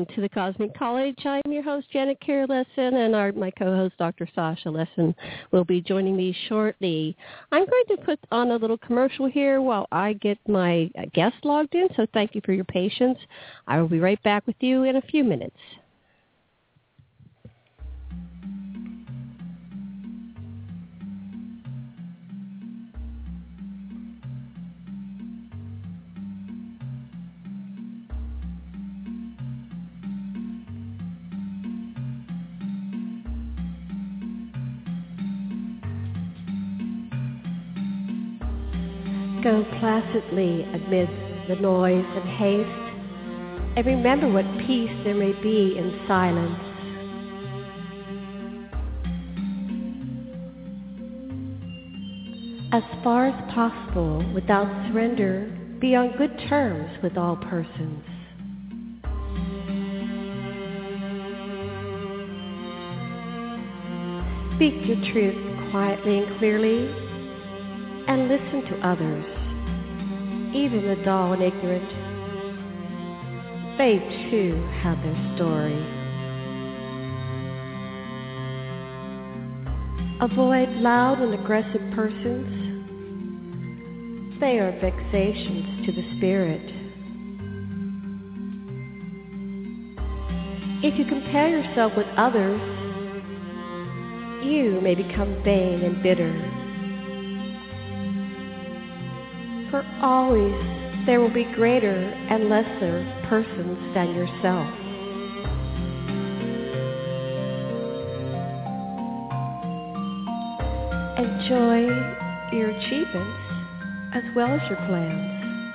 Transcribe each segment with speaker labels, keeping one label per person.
Speaker 1: to the Cosmic College. I'm your host, Janet Kira Lessin, and my co-host, Dr. Sasha Lessin, will be joining me shortly. I'm going to put on a little commercial here while I get my guest logged in, so thank you for your patience. I will be right back with you in a few minutes. Go placidly amid the noise and haste, and remember what peace there may be in silence. As far as possible, without surrender, be on good terms with all persons. Speak your truth quietly and clearly, and listen to others, even the dull and ignorant. They too have their story. Avoid loud and aggressive persons. They are vexations to the spirit. If you compare yourself with others, you may become vain and bitter. For always there will be greater and lesser persons than yourself. Enjoy your achievements as well as your plans.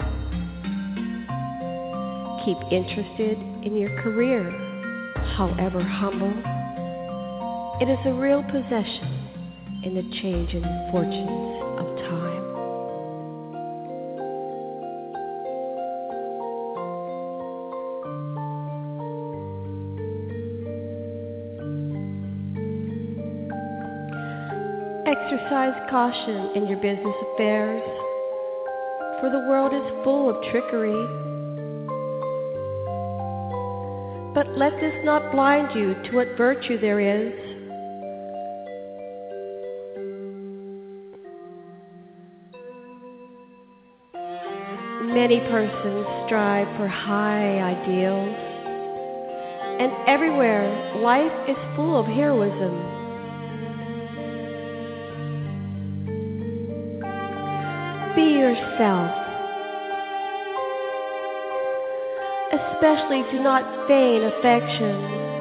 Speaker 1: Keep interested in your career, however humble. It is a real possession in the changing fortunes of time. Exercise caution in your business affairs, for the world is full of trickery. But let this not blind you to what virtue there is. Many persons strive for high ideals, and everywhere life is full of heroism. Be yourself. Especially do not feign affection.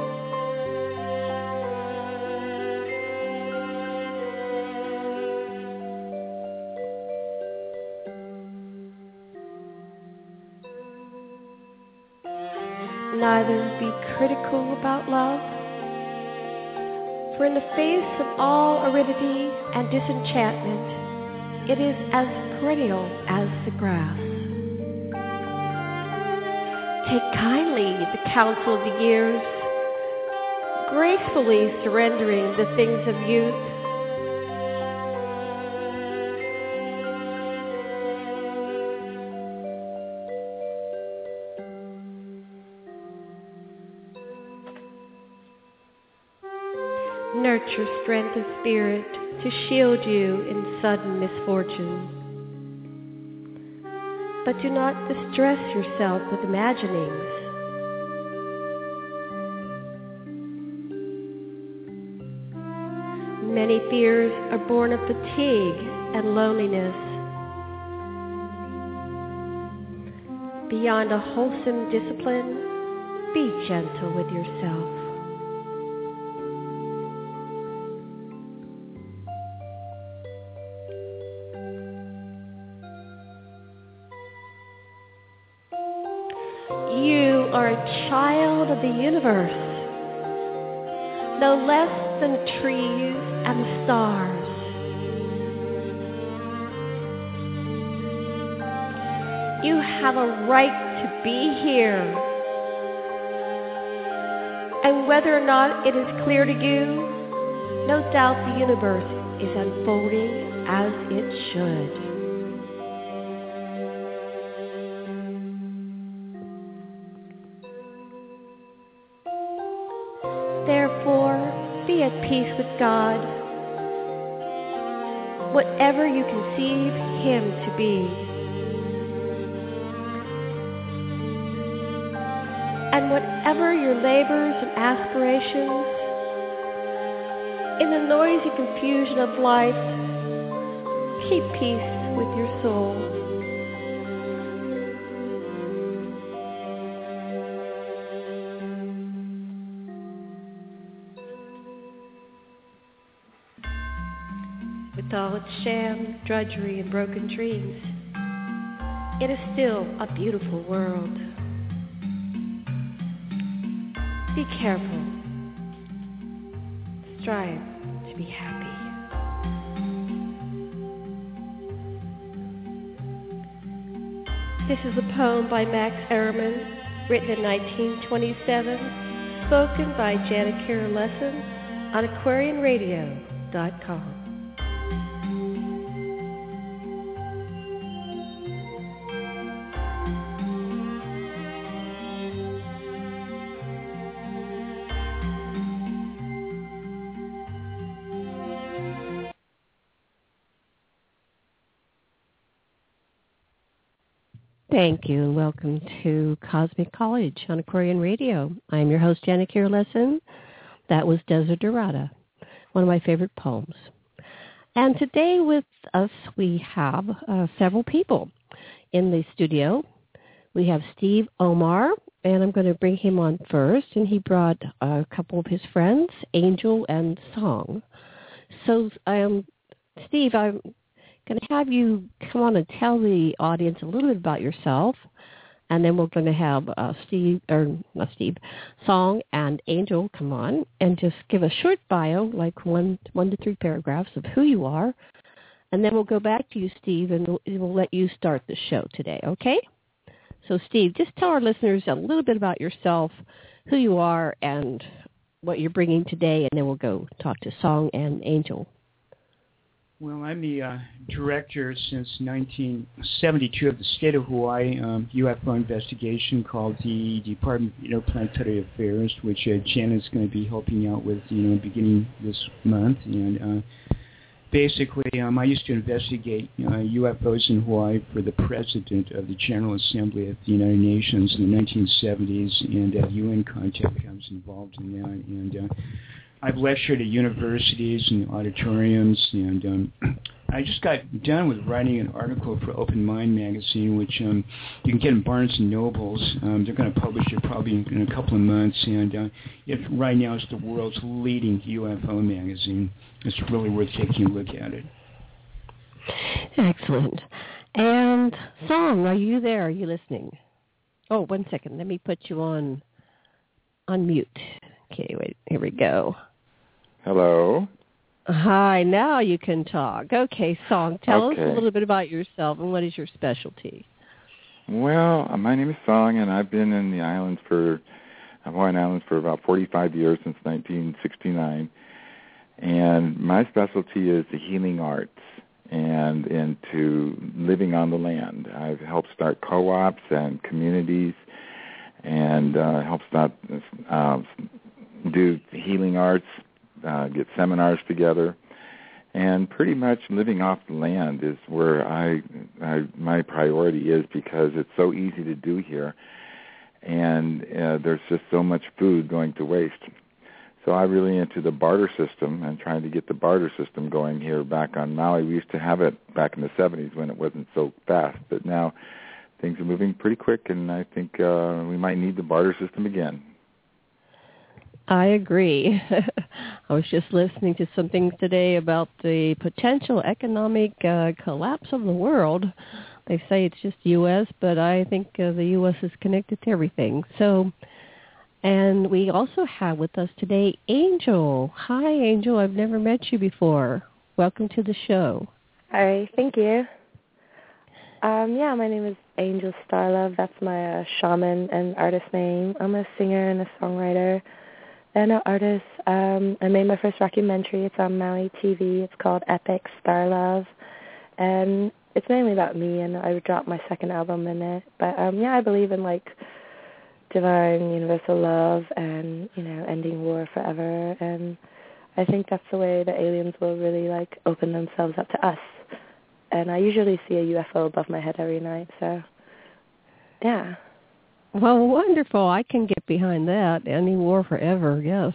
Speaker 1: Neither be critical about love, for in the face of all aridity and disenchantment, it is as perennial as the grass. Take kindly the counsel of the years, gracefully surrendering the things of youth. Nurture strength of spirit to shield you in sudden misfortune. But do not distress yourself with imaginings. Many fears are born of fatigue and loneliness. Beyond a wholesome discipline, be gentle with yourself. You are a child of the universe, no less than the trees and the stars. You have a right to be here. And whether or not it is clear to you, no doubt the universe is unfolding as it should. peace with God, whatever you conceive Him to be. And whatever your labors and aspirations, in the noisy confusion of life, keep peace with your soul. With all its sham, drudgery, and broken dreams, it is still a beautiful world. Be careful. Strive to be happy. This is a poem by Max Ehrmann, written in 1927, spoken by Janet Kira Lessin on AquarianRadio.com. Thank you, and welcome to Cosmic College on Aquarian Radio. I'm your host, Janet Kira Lessin. That was Desiderata, one of my favorite poems. And today with us, we have several people in the studio. We have Steve Omar, and I'm going to bring him on first, and he brought a couple of his friends, Angel and Song. So, Steve, I'm going to have you come on and tell the audience a little bit about yourself, and then we're going to have Song and Angel come on and just give a short bio, like one to three paragraphs of who you are, and then we'll go back to you, Steve, and we'll let you start the show today, okay? So, Steve, just tell our listeners a little bit about yourself, who you are, and what you're bringing today, and then we'll go talk to Song and Angel.
Speaker 2: Well, I'm the director since 1972 of the state of Hawaii UFO investigation called the Department of Interplanetary Affairs, which Janet's going to be helping out with, beginning this month. And basically, I used to investigate UFOs in Hawaii for the president of the General Assembly of the United Nations in the 1970s, and at UN contact I was involved in that. And I've lectured at universities and auditoriums, and I just got done with writing an article for Open Mind magazine, which you can get in Barnes & Nobles. They're going to publish it probably in a couple of months, and right now it's the world's leading UFO magazine. It's really worth taking a look at it.
Speaker 1: Excellent. And Song, are you there? Are you listening? Oh, 1 second. Let me put you on mute. Okay, wait. Here we go.
Speaker 3: Hello.
Speaker 1: Hi, now you can talk. Okay, Song, tell us a little bit about yourself and what is your specialty?
Speaker 3: Well, my name is Song, and I've been in the Hawaiian Islands for about 45 years, since 1969. And my specialty is the healing arts and into living on the land. I've helped start co-ops and communities and helped start do healing arts, get seminars together, and pretty much living off the land is where my priority is, because it's so easy to do here, and there's just so much food going to waste. So I'm really into the barter system and trying to get the barter system going here back on Maui. We used to have it back in the 70s when it wasn't so fast, but now things are moving pretty quick, and I think we might need the barter system again.
Speaker 1: I agree. I was just listening to some things today about the potential economic collapse of the world. They say it's just the U.S., but I think the U.S. is connected to everything. So, and we also have with us today Angel. Hi, Angel. I've never met you before. Welcome to the show.
Speaker 4: Hi, thank you. My name is Angel Starlove. That's my shaman and artist name. I'm a singer and a songwriter and an artist. I made my first documentary. It's on Maui TV. It's called Epic Starlove. And it's mainly about me, and I dropped my second album in it. But, I believe in, divine universal love and, ending war forever. And I think that's the way the aliens will really, like, open themselves up to us. And I usually see a UFO above my head every night, so, yeah.
Speaker 1: Well, wonderful. I can get behind that. Any war forever, yes.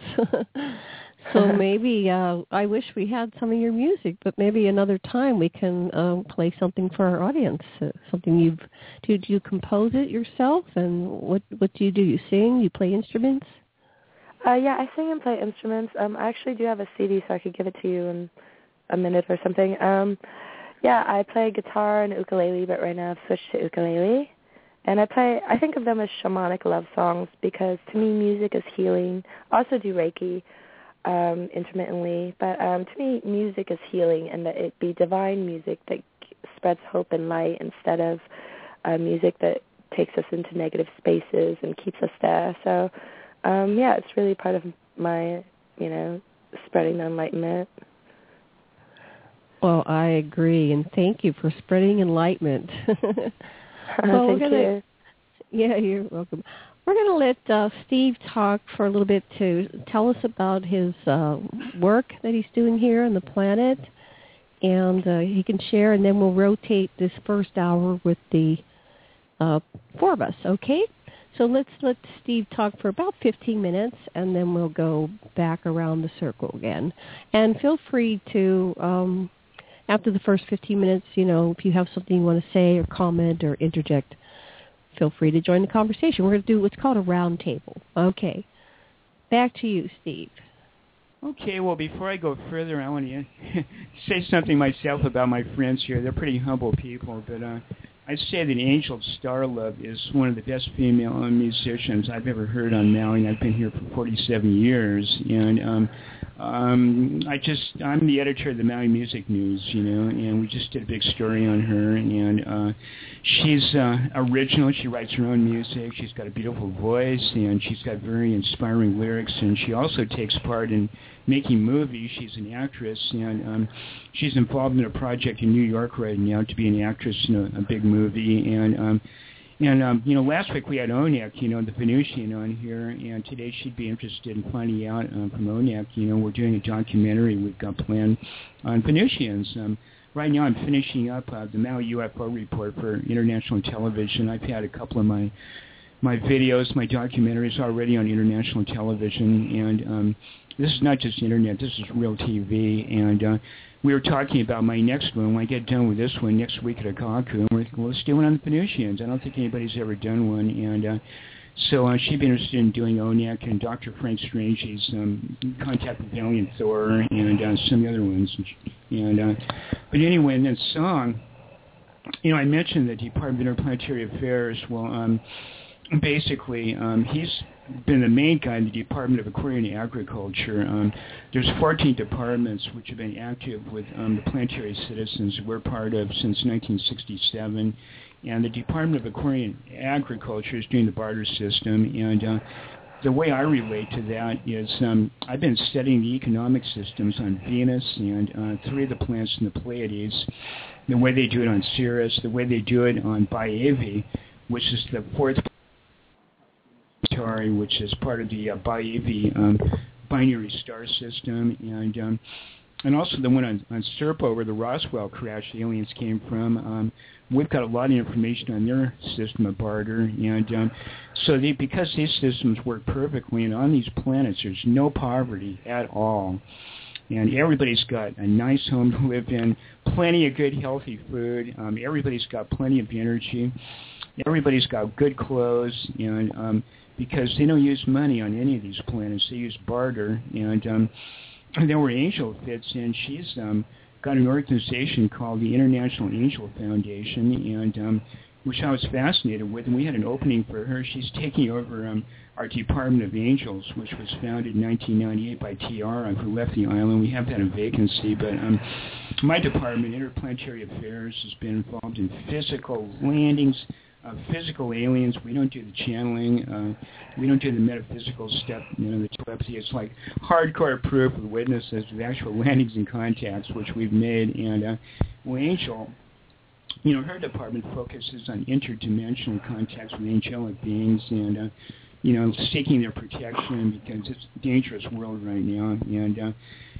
Speaker 1: So maybe I wish we had some of your music, but maybe another time we can play something for our audience. Something do you compose it yourself, and what do? You sing? You play instruments?
Speaker 4: Yeah, I sing and play instruments. I actually do have a CD, so I could give it to you in a minute or something. Yeah, I play guitar and ukulele, but right now I've switched to ukulele. And I think of them as shamanic love songs because to me music is healing. I also do Reiki intermittently, but to me music is healing, and that it be divine music that spreads hope and light instead of music that takes us into negative spaces and keeps us there. So, yeah, it's really part of my, spreading the enlightenment.
Speaker 1: Well, I agree, and thank you for spreading enlightenment.
Speaker 4: Well, thank you.
Speaker 1: Yeah, you're welcome. We're going to let Steve talk for a little bit to tell us about his work that he's doing here on the planet, and he can share, and then we'll rotate this first hour with the four of us, okay? So let's let Steve talk for about 15 minutes, and then we'll go back around the circle again. And feel free to, after the first 15 minutes, if you have something you want to say or comment or interject, feel free to join the conversation. We're going to do what's called a round table. Okay. Back to you, Steve.
Speaker 2: Okay, well, before I go further, I want to say something myself about my friends here. They're pretty humble people, but I'd say that Angel Starlove is one of the best female musicians I've ever heard on Maui. I've been here for 47 years, and I'm the editor of the Maui Music News, and we just did a big story on her, and she's original. She writes her own music. She's got a beautiful voice, and she's got very inspiring lyrics, and she also takes part in making movies. She's an actress, and she's involved in a project in New York right now to be an actress in a big movie, and last week we had Onak, the Venusian on here, and today she'd be interested in finding out from Onak. We're doing a documentary we've got planned on Venusians. Right now I'm finishing up the Maui UFO report for international television. I've had a couple of my videos, my documentaries already on international television, and this is not just internet, this is real TV, and we were talking about my next one. When I get done with this one next week at Akaku, let's do one on the Venusians. I don't think anybody's ever done one, and so she'd be interested in doing Onak, and Dr. Frank Strange, he's Contact with Valiant Thor, and some other ones. But anyway, in that song, I mentioned the Department of Interplanetary Affairs. Well, basically, he's been the main guy in the Department of Aquarian Agriculture. There's 14 departments which have been active with the planetary citizens we're part of since 1967. And the Department of Aquarian Agriculture is doing the barter system. And the way I relate to that is I've been studying the economic systems on Venus and 3 of the planets in the Pleiades, the way they do it on Sirius, the way they do it on Baiavi, which is the 4th which is part of the Baiavi binary star system, and also the one on Serpo, where the Roswell crash aliens came from. We've got a lot of information on their system of barter, and because these systems work perfectly, and on these planets there's no poverty at all. And everybody's got a nice home to live in, plenty of good, healthy food. Everybody's got plenty of energy. Everybody's got good clothes, and because they don't use money on any of these planets, they use barter. And then where Angel fits in, she's got an organization called the International Angel Foundation, and which I was fascinated with. And we had an opening for her. She's taking over our Department of Angels, which was founded in 1998 by Tiara, who left the island. We have had a vacancy, but my department, Interplanetary Affairs, has been involved in physical landings, physical aliens. We don't do the channeling. We don't do the metaphysical stuff, the telepathy. It's like hardcore proof with witnesses with actual landings and contacts, which we've made. And Angel, her department focuses on interdimensional contacts with angelic beings and, seeking their protection because it's a dangerous world right now.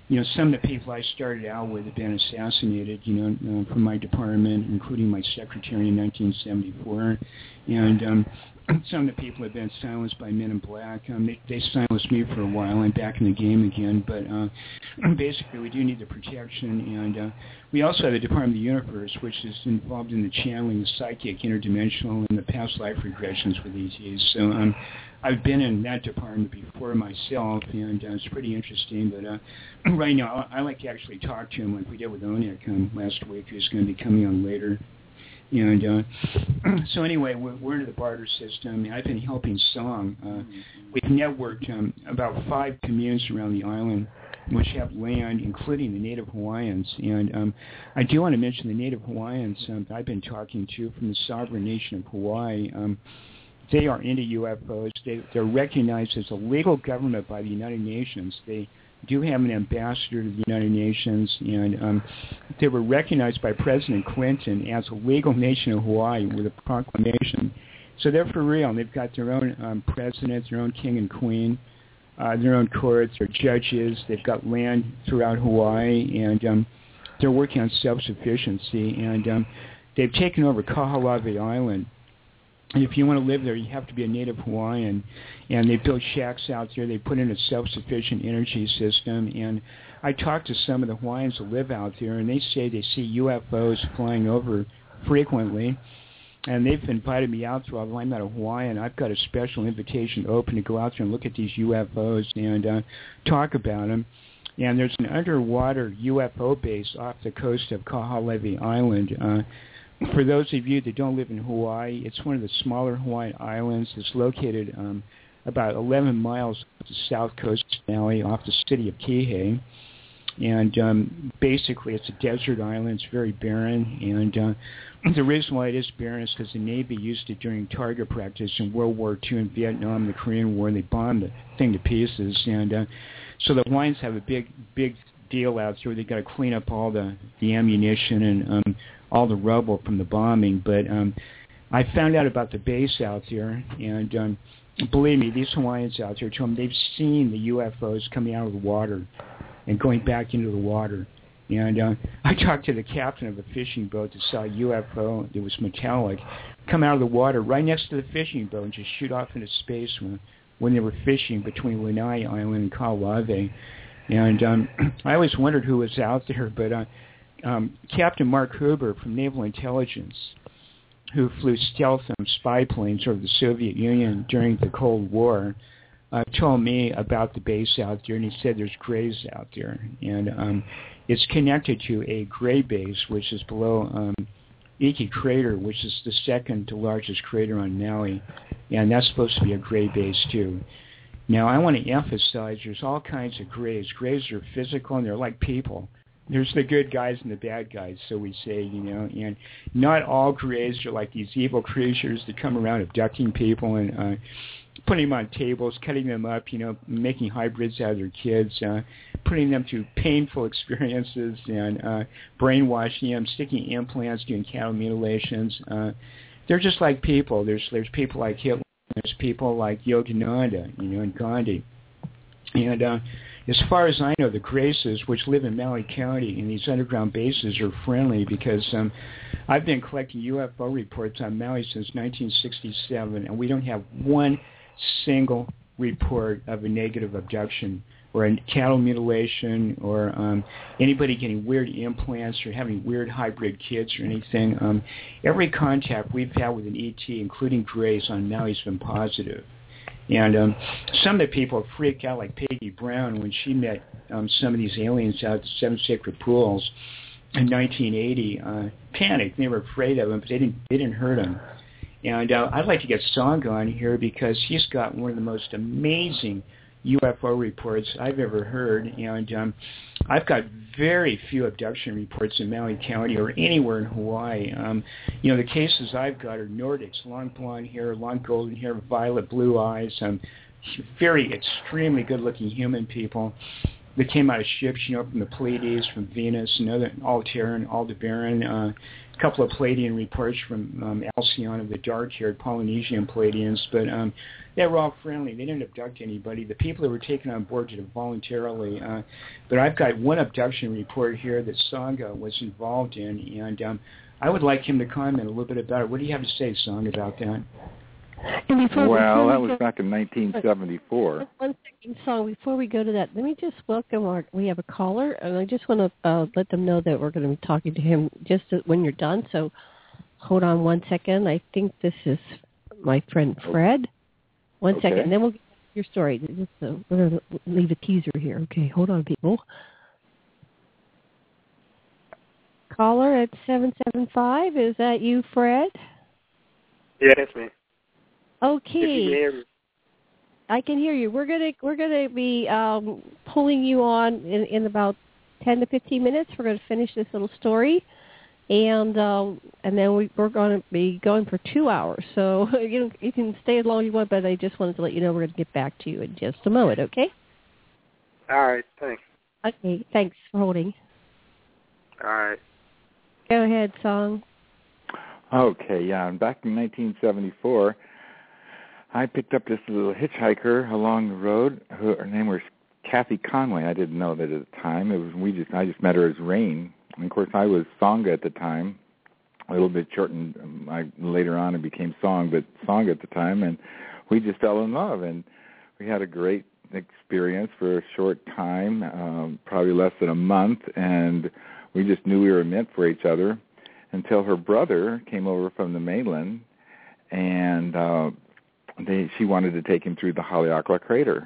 Speaker 2: some of the people I started out with have been assassinated, from my department, including my secretary in 1974. And some of the people have been silenced by Men in Black. They silenced me for a while. I'm back in the game again. But basically, we do need the protection. And we also have the Department of the Universe, which is involved in the channeling, the psychic, interdimensional, and the past life regressions with ETs. So I've been in that department before myself, and it's pretty interesting. But right now, I like to actually talk to him, like we did with Onik last week, who's going to be coming on later. And so anyway, we're into the barter system. I've been helping Song. We've networked about 5 communes around the island, which have land, including the Native Hawaiians. And I do want to mention the Native Hawaiians I've been talking to from the sovereign nation of Hawaii. They are into UFOs. They're recognized as a legal government by the United Nations. They do have an ambassador to the United Nations, and they were recognized by President Clinton as a legal nation of Hawaii with a proclamation. So they're for real. They've got their own president, their own king and queen, their own courts, their judges. They've got land throughout Hawaii, and they're working on self-sufficiency. And they've taken over Kaho'olawe Island. And if you want to live there, you have to be a native Hawaiian. And they built shacks out there. They put in a self-sufficient energy system. And I talked to some of the Hawaiians who live out there, and they say they see UFOs flying over frequently. And they've invited me out there. Although I'm not a Hawaiian, I've got a special invitation open to go out there and look at these UFOs and talk about them. And there's an underwater UFO base off the coast of Kaho'olawe Island. For those of you that don't live in Hawaii, it's one of the smaller Hawaiian islands. It's located about 11 miles off the south coast of Maui, off the city of Kihei. And basically, it's a desert island. It's very barren. And the reason why it is barren is because the Navy used it during target practice in World War II and Vietnam, the Korean War, and they bombed the thing to pieces. And so the Hawaiians have a big deal out there. They've got to clean up all the ammunition and all the rubble from the bombing. But I found out about the base out there, and believe me, these Hawaiians out there told me they've seen the UFOs coming out of the water and going back into the water. And I talked to the captain of a fishing boat that saw a UFO that was metallic come out of the water right next to the fishing boat and just shoot off into space when they were fishing between Lanai Island and Kaho'olawe. And I always wondered who was out there, but Captain Mark Huber from Naval Intelligence, who flew stealth spy planes over the Soviet Union during the Cold War, told me about the base out there, and he said there's grays out there. And it's connected to a gray base, which is below Iki Crater, which is the second to largest crater on Maui, and that's supposed to be a gray base too. Now, I want to emphasize there's all kinds of grays. Grays are physical, and they're like people. There's the good guys and the bad guys, so we say, and not all grays are like these evil creatures that come around abducting people and putting them on tables, cutting them up, making hybrids out of their kids, putting them through painful experiences and brainwashing them, sticking implants, doing cattle mutilations. They're just like people. There's people like Hitler. There's people like Yogananda, and Gandhi. And as far as I know, the Graces, which live in Maui County in these underground bases, are friendly because I've been collecting UFO reports on Maui since 1967, and we don't have one single report of a negative abduction or a cattle mutilation or anybody getting weird implants or having weird hybrid kids or anything. Every contact we've had with an ET, including Grays on Maui, has been positive. And some of the people freaked out, like Peggy Brown, when she met some of these aliens out at the Seven Sacred Pools in 1980. Panicked. They were afraid of them, but they didn't hurt them. And I'd like to get Song on here because he's got one of the most amazing UFO reports I've ever heard. And I've got very few abduction reports in Maui County or anywhere in Hawaii. The cases I've got are Nordics, long blonde hair, long golden hair, violet blue eyes, very extremely good-looking human people. that came out of ships, from the Pleiades, from Venus, Altair and Aldebaran, a couple of Pleiadian reports from Alcyone of the dark-haired Polynesian Pleiadians, but they were all friendly. They didn't abduct anybody. The people that were taken on board did it voluntarily. But I've got one abduction report here that Sangha was involved in, and I would like him to comment a little bit about it. What do you have to say, Sangha, about that?
Speaker 3: Well, that was back in 1974.
Speaker 1: One second, Song. Before we go to that, let me just welcome we have a caller, and I just want to let them know that we're going to be talking to him just when you're done. So hold on one second. I think this is my friend Fred. One second, and then we'll get to your story. Just, we're going to leave a teaser here. Okay, hold on, people. Caller at 775. Is that you, Fred?
Speaker 5: Yeah, that's me.
Speaker 1: Okay. I can hear you. We're gonna be pulling you on in about 10 to 15 minutes. We're going to finish this little story, and then we're going to be going for 2 hours. So you can stay as long as you want, but I just wanted to let you know we're going to get back to you in just a moment. Okay?
Speaker 5: All right. Thanks.
Speaker 1: Okay. Thanks for holding.
Speaker 5: All right.
Speaker 1: Go ahead, Song.
Speaker 3: Okay. Yeah. And back in 1974. I picked up this little hitchhiker along the road. Her name was Kathy Conway. I didn't know that at the time. I just met her as Rain. And of course, I was Sangha at the time. A little bit shortened. Later on, it became Song, but Sangha at the time, and we just fell in love. And we had a great experience for a short time, probably less than a month, and we just knew we were meant for each other until her brother came over from the mainland, and she wanted to take him through the Haleakala crater.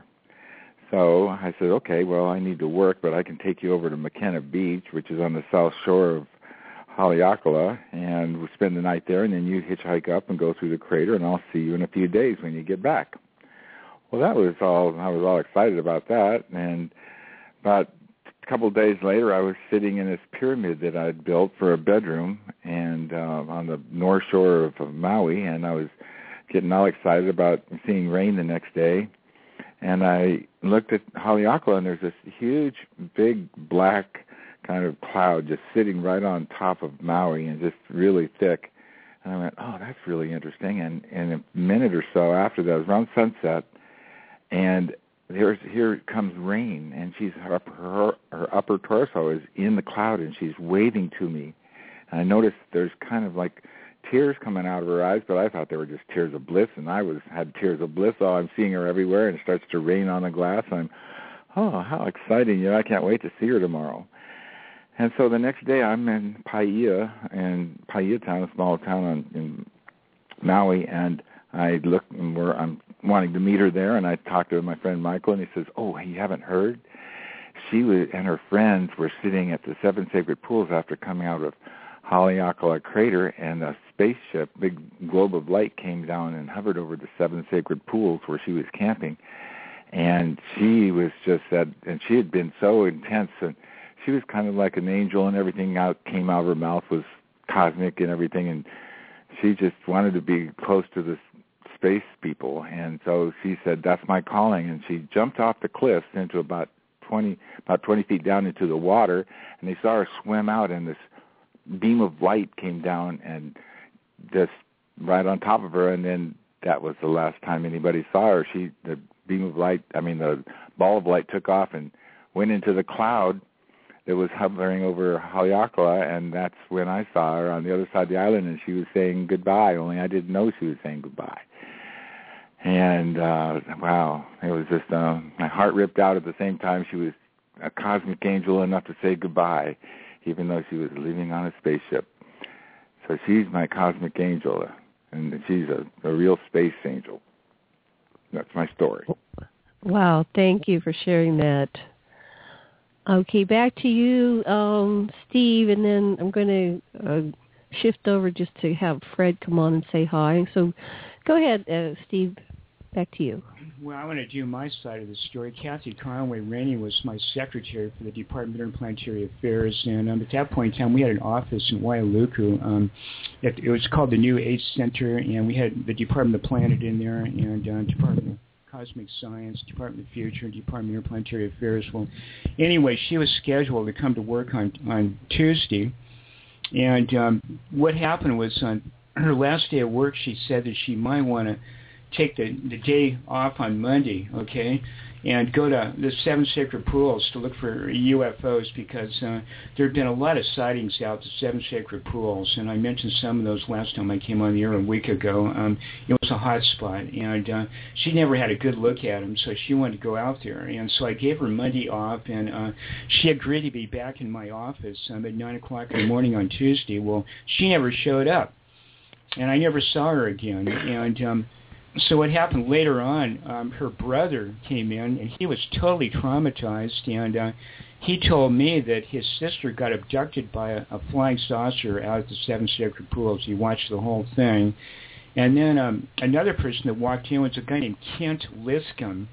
Speaker 3: So I said, okay, well, I need to work, but I can take you over to McKenna Beach, which is on the south shore of Haleakala, and we'll spend the night there, and then you hitchhike up and go through the crater, and I'll see you in a few days when you get back. Well, I was all excited about that, and about a couple of days later, I was sitting in this pyramid that I'd built for a bedroom and on the north shore of Maui, and I was getting all excited about seeing Rain the next day. And I looked at Haleakala, and there's this huge, big, black kind of cloud just sitting right on top of Maui and just really thick. And I went, oh, that's really interesting. And a minute or so after that, it was around sunset, and here comes Rain, and her upper torso is in the cloud, and she's waving to me. And I noticed there's kind of like tears coming out of her eyes, but I thought they were just tears of bliss, and I had tears of bliss. So I'm seeing her everywhere, and it starts to rain on the glass. I'm, oh, how exciting! I can't wait to see her tomorrow. And so the next day, I'm in Paia Town, a small town in Maui, and I look, and I'm wanting to meet her there, and I talked to my friend Michael, and he says, "Oh, you haven't heard? She and her friends were sitting at the Seven Sacred Pools after coming out of Haleakala crater, and a spaceship, big globe of light, came down and hovered over the Seven Sacred Pools where she was camping. And she was just that, and she had been so intense, and she was kind of like an angel, and everything came out of her mouth was cosmic and everything, and she just wanted to be close to the space people. And so she said, "That's my calling," and she jumped off the cliffs into about 20 feet down into the water, and they saw her swim out, and this beam of light came down and just right on top of her, and then that was the last time anybody saw her. The ball of light took off and went into the cloud that was hovering over Haleakala, and that's when I saw her on the other side of the island, and she was saying goodbye, only I didn't know she was saying goodbye. And wow, it was just my heart ripped out at the same time. She was a cosmic angel enough to say goodbye, even though she was living on a spaceship. So she's my cosmic angel, and she's a real space angel. That's my story.
Speaker 1: Wow, thank you for sharing that. Okay, back to you, Steve, and then I'm going to shift over just to have Fred come on and say hi. So go ahead, Steve, back to you.
Speaker 2: Well, I want to do my side of the story. Kathy Conway Rainey was my secretary for the Department of Interplanetary Affairs, and at that point in time, we had an office in Wailuku. It was called the New Age Center, and we had the Department of Planet in there and Department of Cosmic Science, Department of Future, Department of Interplanetary Affairs. Well, anyway, she was scheduled to come to work on Tuesday, and what happened was on her last day of work, she said that she might want to take the day off on Monday, okay, and go to the Seven Sacred Pools to look for UFOs because there have been a lot of sightings out the Seven Sacred Pools, and I mentioned some of those last time I came on the air a week ago. It was a hot spot, and she never had a good look at them, so she wanted to go out there. And so I gave her Monday off, and she agreed to be back in my office at 9 o'clock in the morning on Tuesday. Well, she never showed up, and I never saw her again. And so what happened later on, her brother came in, and he was totally traumatized, and he told me that his sister got abducted by a flying saucer out at the Seven Sacred Pools. He watched the whole thing. And then another person that walked in was a guy named Kent Liscombe,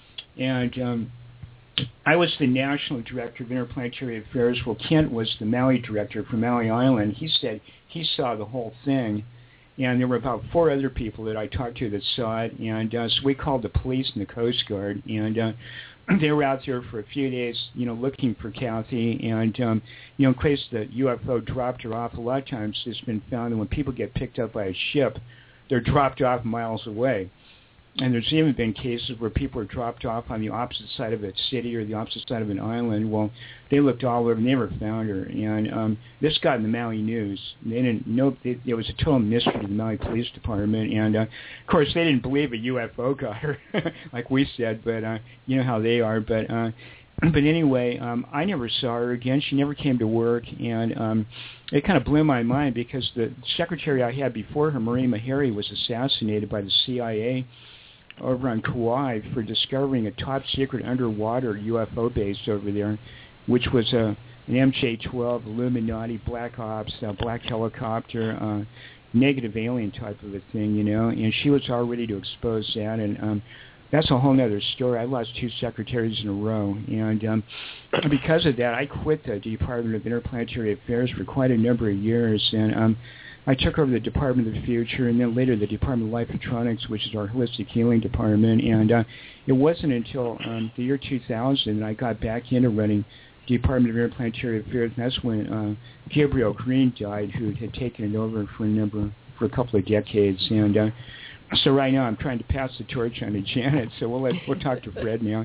Speaker 2: and I was the National Director of Interplanetary Affairs. Well, Kent was the Maui Director for Maui Island. He said he saw the whole thing. And there were about 4 other people that I talked to that saw it, and so we called the police and the Coast Guard, and they were out there for a few days, looking for Kathy, and in case the UFO dropped her off. A lot of times it's been found that when people get picked up by a ship, they're dropped off miles away. And there's even been cases where people are dropped off on the opposite side of a city or the opposite side of an island. Well, they looked all over and never found her. And this got in the Maui news. They didn't know. It was a total mystery to the Maui Police Department. And, of course, they didn't believe a UFO got her, like we said. But you know how they are. But anyway, I never saw her again. She never came to work. And it kind of blew my mind because the secretary I had before her, Marie Meharry, was assassinated by the CIA over on Kauai for discovering a top-secret underwater UFO base over there, which was an MJ-12 Illuminati Black Ops, black helicopter, negative alien type of a thing, and she was all ready to expose that, and that's a whole other story. I lost 2 secretaries in a row, and because of that, I quit the Department of Interplanetary Affairs for quite a number of years, and I took over the Department of the Future, and then later the Department of Life Electronics, which is our holistic healing department. And it wasn't until the year 2000 that I got back into running the Department of Interplanetary Affairs, and that's when Gabriel Green died, who had taken it over for a couple of decades. And so right now I'm trying to pass the torch on to Janet. So we'll talk to Fred now.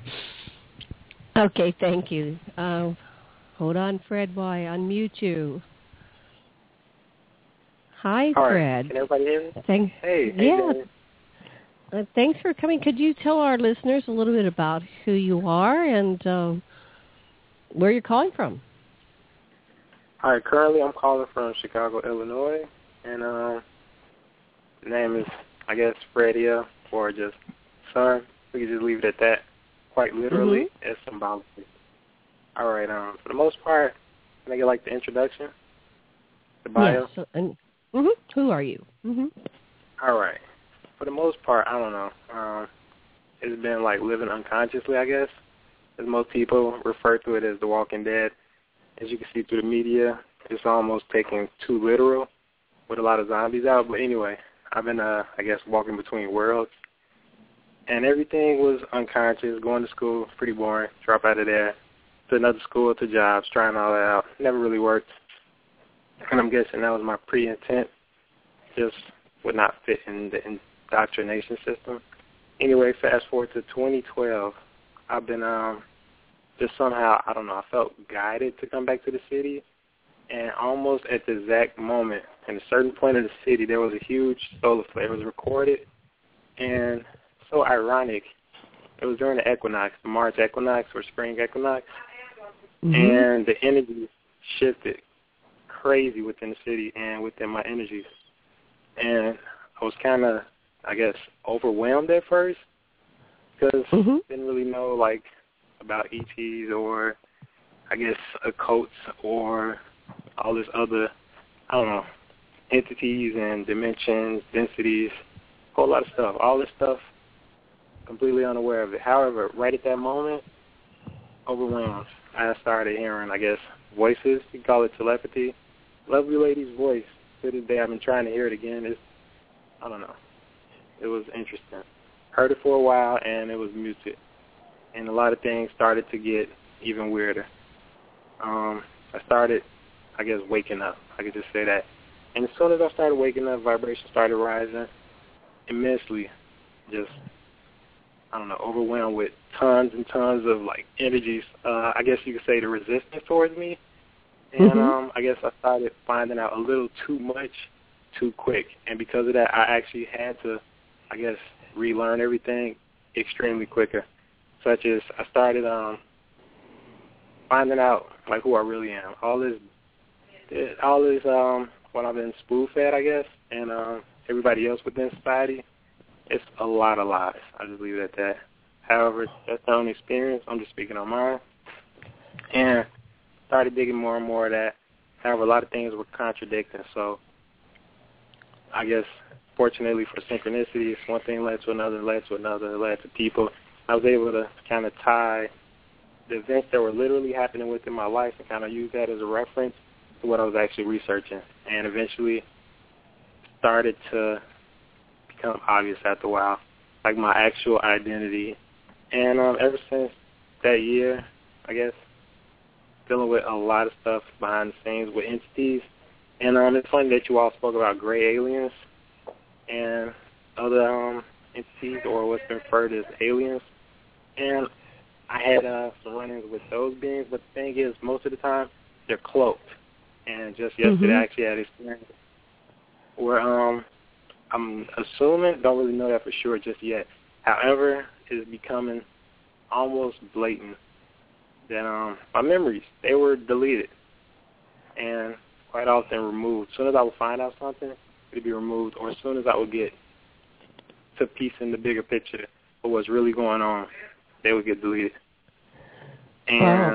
Speaker 1: Okay, thank you. Hold on, Fred, while I unmute you. Hi,
Speaker 5: All
Speaker 1: Fred.
Speaker 5: Right. Can everybody hear me? Hey,
Speaker 1: yeah. Thanks for coming. Could you tell our listeners a little bit about who you are and where you're calling from?
Speaker 5: All right, currently I'm calling from Chicago, Illinois, and the name is, I guess, Fredia, or just son. We can just leave it at that, quite literally, as symbolically. All right, for the most part, can I get, the introduction, the bio?
Speaker 1: Yes. Who are you?
Speaker 5: All right. For the most part, I don't know. It's been living unconsciously, I guess, as most people refer to it as The Walking Dead. As you can see through the media, it's almost taken too literal with a lot of zombies out. But anyway, I've been, I guess, walking between worlds. And everything was unconscious, going to school, pretty boring, drop out of there, to another school, to jobs, trying all that out. Never really worked. And I'm guessing that was my pre-intent, just would not fit in the indoctrination system. Anyway, fast forward to 2012. I've been just somehow, I don't know, I felt guided to come back to the city. And almost at the exact moment, in a certain point of the city, there was a huge solar flare. It was recorded. And so ironic, it was during the equinox, the March equinox or spring equinox. And the energy shifted crazy within the city and within my energies. And I was kind of, I guess, overwhelmed at first because didn't really know, about ETs or, I guess, occults or all this other, I don't know, entities and dimensions, densities, a whole lot of stuff. All this stuff, completely unaware of it. However, right at that moment, overwhelmed. I started hearing, I guess, voices. You can call it telepathy. Lovely lady's voice. To this day, I've been trying to hear it again. I don't know. It was interesting. heard it for a while, and it was muted. And a lot of things started to get even weirder. I started, I guess, waking up. I could just say that. And as soon as I started waking up, vibration started rising immensely. Just, I don't know, overwhelmed with tons and tons of, like, energies. I guess you could say the resistance towards me. And I guess I started finding out a little too much too quick. And because of that, I actually had to, I guess, relearn everything extremely quicker. Such as I started finding out, like, who I really am. All this what I've been spoon-fed, I guess, and everybody else within society, it's a lot of lies. I just leave it at that. However, that's my own experience. I'm just speaking on mine. And started digging more and more of that. However, a lot of things were contradicting. So I guess, fortunately for synchronicities, one thing led to another, led to people. I was able to kind of tie the events that were literally happening within my life and kind of use that as a reference to what I was actually researching. And eventually started to become obvious after a while, like my actual identity. And ever since that year, I guess, dealing with a lot of stuff behind the scenes with entities. And it's funny that you all spoke about gray aliens and other entities, or what's been referred to as aliens. And I had some run-ins with those beings, but the thing is, most of the time, they're cloaked. And just yesterday, I actually had an experience where I'm assuming, don't really know that for sure just yet. However, it's becoming almost blatant that my memories, they were deleted and quite often removed. As soon as I would find out something, it would be removed, or as soon as I would get to piece in the bigger picture of what's really going on, they would get deleted. And,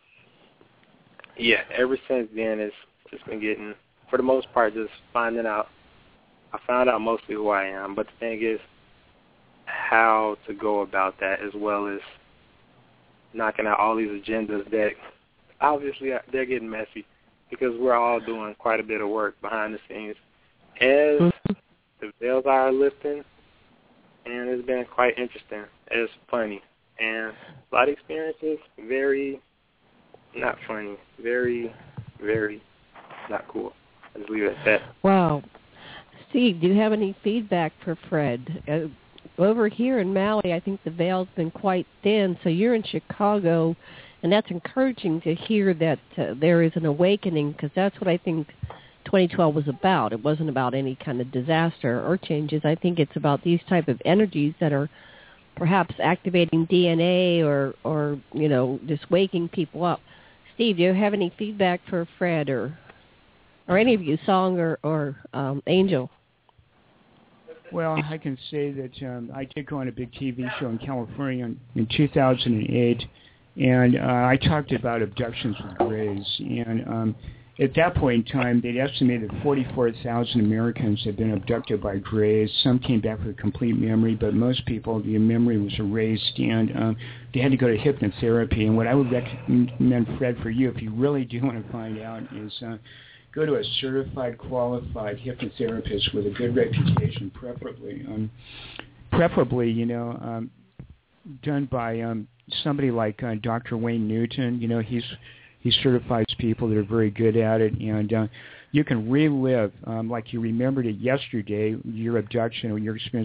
Speaker 5: yeah, ever since then, it's just been getting, for the most part, just finding out. I found out mostly who I am, but the thing is how to go about that, as well as knocking out all these agendas that obviously they're getting messy because we're all doing quite a bit of work behind the scenes as the veils are lifting, and it's been quite interesting. It's funny, and a lot of experiences, very not funny, very, very not cool. I just leave it at that.
Speaker 1: Wow. Steve, do you have any feedback for Fred? Over here in Maui, I think the veil's been quite thin, so you're in Chicago, and that's encouraging to hear that there is an awakening, because that's what I think 2012 was about. It wasn't about any kind of disaster or changes. I think it's about these type of energies that are perhaps activating DNA or you know, just waking people up. Steve, do you have any feedback for Fred or any of you, Song or Angel?
Speaker 2: Well, I can say that I did go on a big TV show in California in 2008, and I talked about abductions with grays. And at that point in time, they'd estimated 44,000 Americans had been abducted by grays. Some came back with a complete memory, but most people, the memory was erased, and they had to go to hypnotherapy. And what I would recommend, Fred, for you, if you really do want to find out, is go to a certified, qualified hypnotherapist with a good reputation, preferably, you know, done by somebody like Dr. Wayne Newton. You know, he certifies people that are very good at it, and you can relive, like you remembered it yesterday, your abduction or your experience.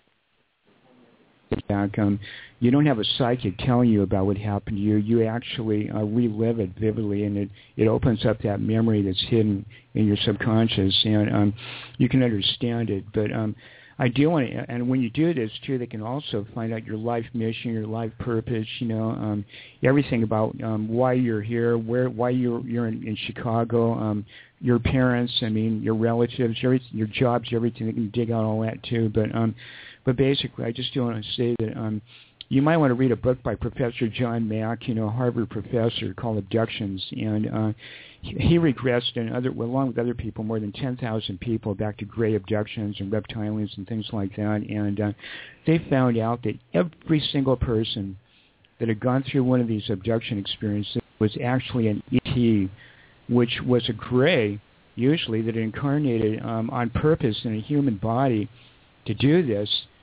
Speaker 2: You don't have a psychic telling you about what happened to you. You actually relive it vividly, and it opens up that memory that's hidden in your subconscious, and you can understand it. But I do want to, and when you do this too, they can also find out your life mission, your life purpose. You know, everything about why you're here, why you're in Chicago, your parents. I mean, your relatives, your jobs, everything. They can dig out all that too. But basically, I just do want to say that you might want to read a book by Professor John Mack, you know, a Harvard professor, called Abductions, and he regressed, along with other people, more than 10,000 people back to gray abductions and reptilians and things like that, and they found out that every single person that had gone through one of these abduction experiences was actually an ET, which was a gray, usually, that incarnated on purpose in a human body to do this.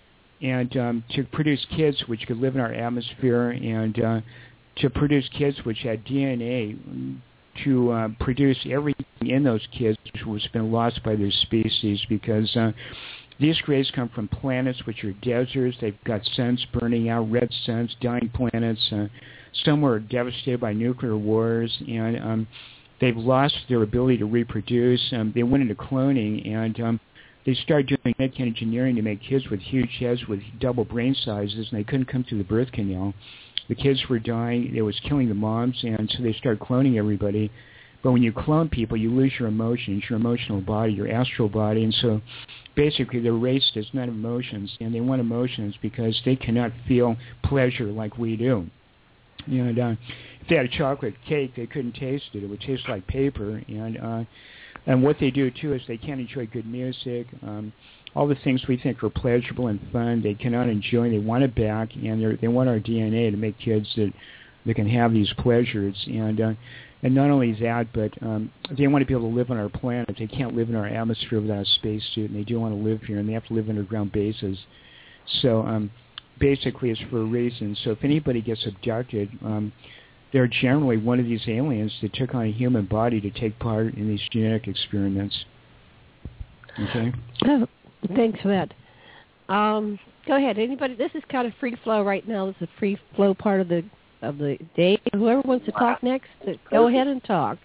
Speaker 2: and to produce kids which could live in our atmosphere, and to produce kids which had DNA, to produce everything in those kids which was been lost by their species, because these rays come from planets which are deserts. They've got suns burning out, red suns, dying planets. Some were devastated by nuclear wars, and they've lost their ability to reproduce. They went into cloning, and they started doing genetic engineering to make kids with huge heads with double brain sizes, and they couldn't come through the birth canal. The kids were dying. It was killing the moms, and so they started cloning everybody. But when you clone people, you lose your emotions, your emotional body, your astral body, and so basically the race does not have emotions, and they want emotions because they cannot feel pleasure like we do. And if they had a chocolate cake, they couldn't taste it. It would taste like paper. And what they do, too, is they can't enjoy good music. All the things we think are pleasurable and fun, they cannot enjoy. They want it back, and they want our DNA to make kids that can have these pleasures. And not only that, but they want to be able to live on our planet. They can't live in our atmosphere without a spacesuit, and they do want to live here, and they have to live underground bases. So basically it's for a reason. So if anybody gets abducted, they're generally one of these aliens that took on a human body to take part in these genetic experiments. Okay?
Speaker 1: Oh, thanks for that. Go ahead. Anybody? This is kind of free flow right now. This is a free flow part of the day. Whoever wants to talk next, go ahead and talk.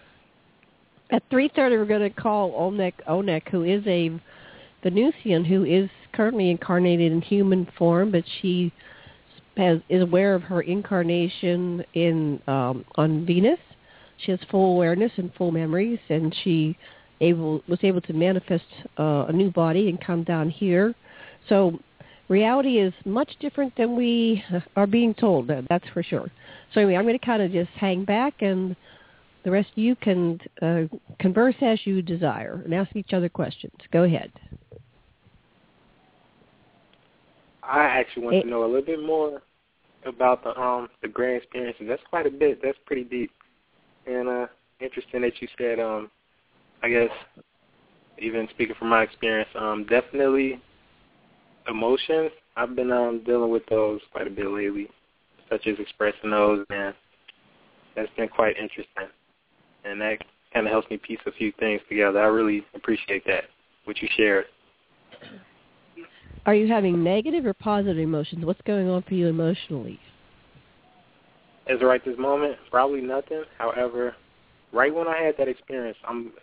Speaker 1: At 3:30, we're going to call Onek, who is a Venusian, who is currently incarnated in human form, but she is aware of her incarnation on Venus. She has full awareness and full memories, and she was able to manifest a new body and come down here. So reality is much different than we are being told, that's for sure. So anyway, I'm going to kind of just hang back, and the rest of you can converse as you desire and ask each other questions. Go ahead.
Speaker 5: I actually want to know a little bit more about the grand experiences. That's quite a bit. That's pretty deep. And interesting that you said, I guess, even speaking from my experience, definitely emotions. I've been dealing with those quite a bit lately, such as expressing those, and that's been quite interesting. And that kind of helps me piece a few things together. I really appreciate that, what you shared.
Speaker 1: Are you having negative or positive emotions? What's going on for you emotionally?
Speaker 5: As of right this moment, probably nothing. However, right when I had that experience,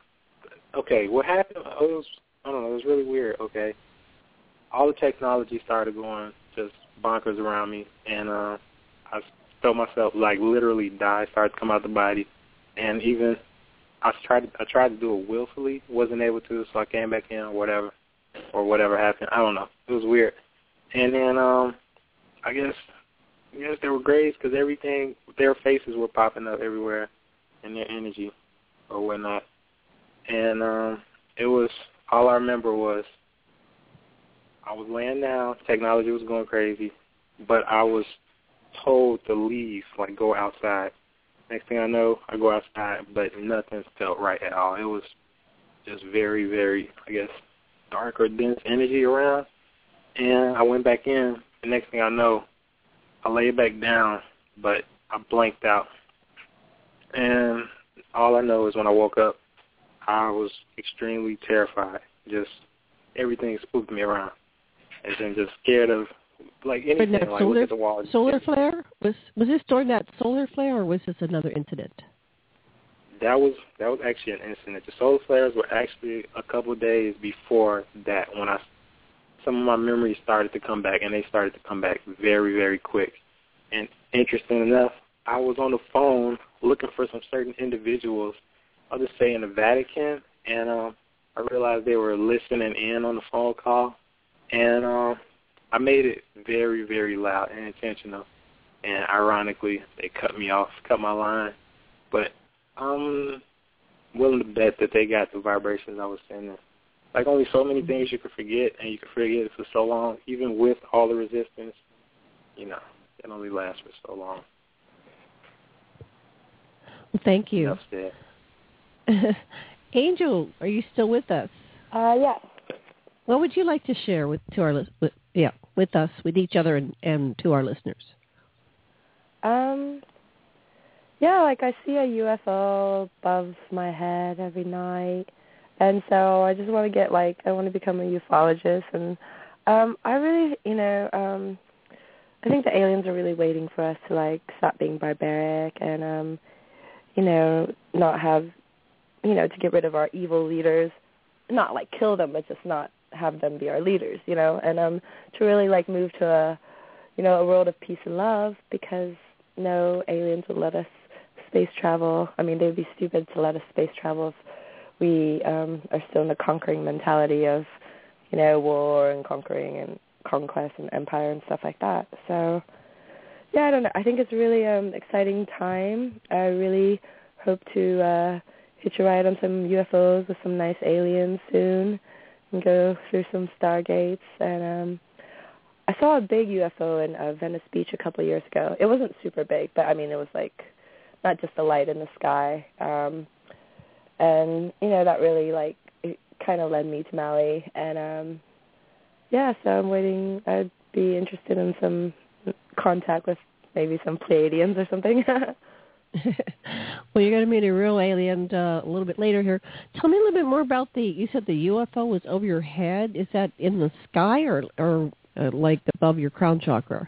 Speaker 5: what happened? I don't know, it was really weird, okay? All the technology started going just bonkers around me, and I felt myself like literally die, started to come out the body, and even I tried to do it willfully, wasn't able to, so I came back in or whatever happened. I don't know. It was weird. And then I guess they were grays because everything, their faces were popping up everywhere in their energy or whatnot. And it was, all I remember was I was laying down, technology was going crazy, but I was told to leave, like go outside. Next thing I know, I go outside, but nothing felt right at all. It was just very, very, I guess, dark or dense energy around. And I went back in. The next thing I know, I laid back down, but I blanked out. And all I know is when I woke up, I was extremely terrified. Just everything spooked me around. And then just scared of, like, anything, like look at the wall.
Speaker 1: Solar flare? Was this during that solar flare, or was this another incident?
Speaker 5: That was actually an incident. The solar flares were actually a couple of days before that when some of my memories started to come back, and they started to come back very, very quick. And interesting enough, I was on the phone looking for some certain individuals, I'll just say in the Vatican, and I realized they were listening in on the phone call, and I made it very, very loud and intentional. And ironically, they cut me off, cut my line. But I'm willing to bet that they got the vibrations I was sending. Like, only so many things you could forget, and you could forget it for so long. Even with all the resistance, it only lasts for so long.
Speaker 1: Well, thank you.
Speaker 5: Enough said.
Speaker 1: Angel, are you still with us?
Speaker 4: Yes.
Speaker 1: What would you like to share to our listeners? Yeah. with us, with each other, and to our listeners?
Speaker 4: Yeah, like I see a UFO above my head every night, and so I just want to I want to become a ufologist, and I really, I think the aliens are really waiting for us to stop being barbaric and not have, to get rid of our evil leaders, not kill them, but just not have them be our leaders, and to really move to a world of peace and love, because no aliens would let us space travel. I mean, they would be stupid to let us space travel if we are still in the conquering mentality of, war and conquering and conquest and empire and stuff like that. So, yeah, I don't know. I think it's really exciting time. I really hope to hitch a ride on some UFOs with some nice aliens soon and go through some stargates. And I saw a big UFO in Venice Beach a couple of years ago. It wasn't super big, but, I mean, it was not just a light in the sky. And, that really, it kind of led me to Maui. And, so I'm waiting. I'd be interested in some contact with maybe some Pleiadians or something.
Speaker 1: Well, you're going to meet a real alien a little bit later here. Tell me a little bit more about you said the UFO was over your head. Is that in the sky or above your crown chakra?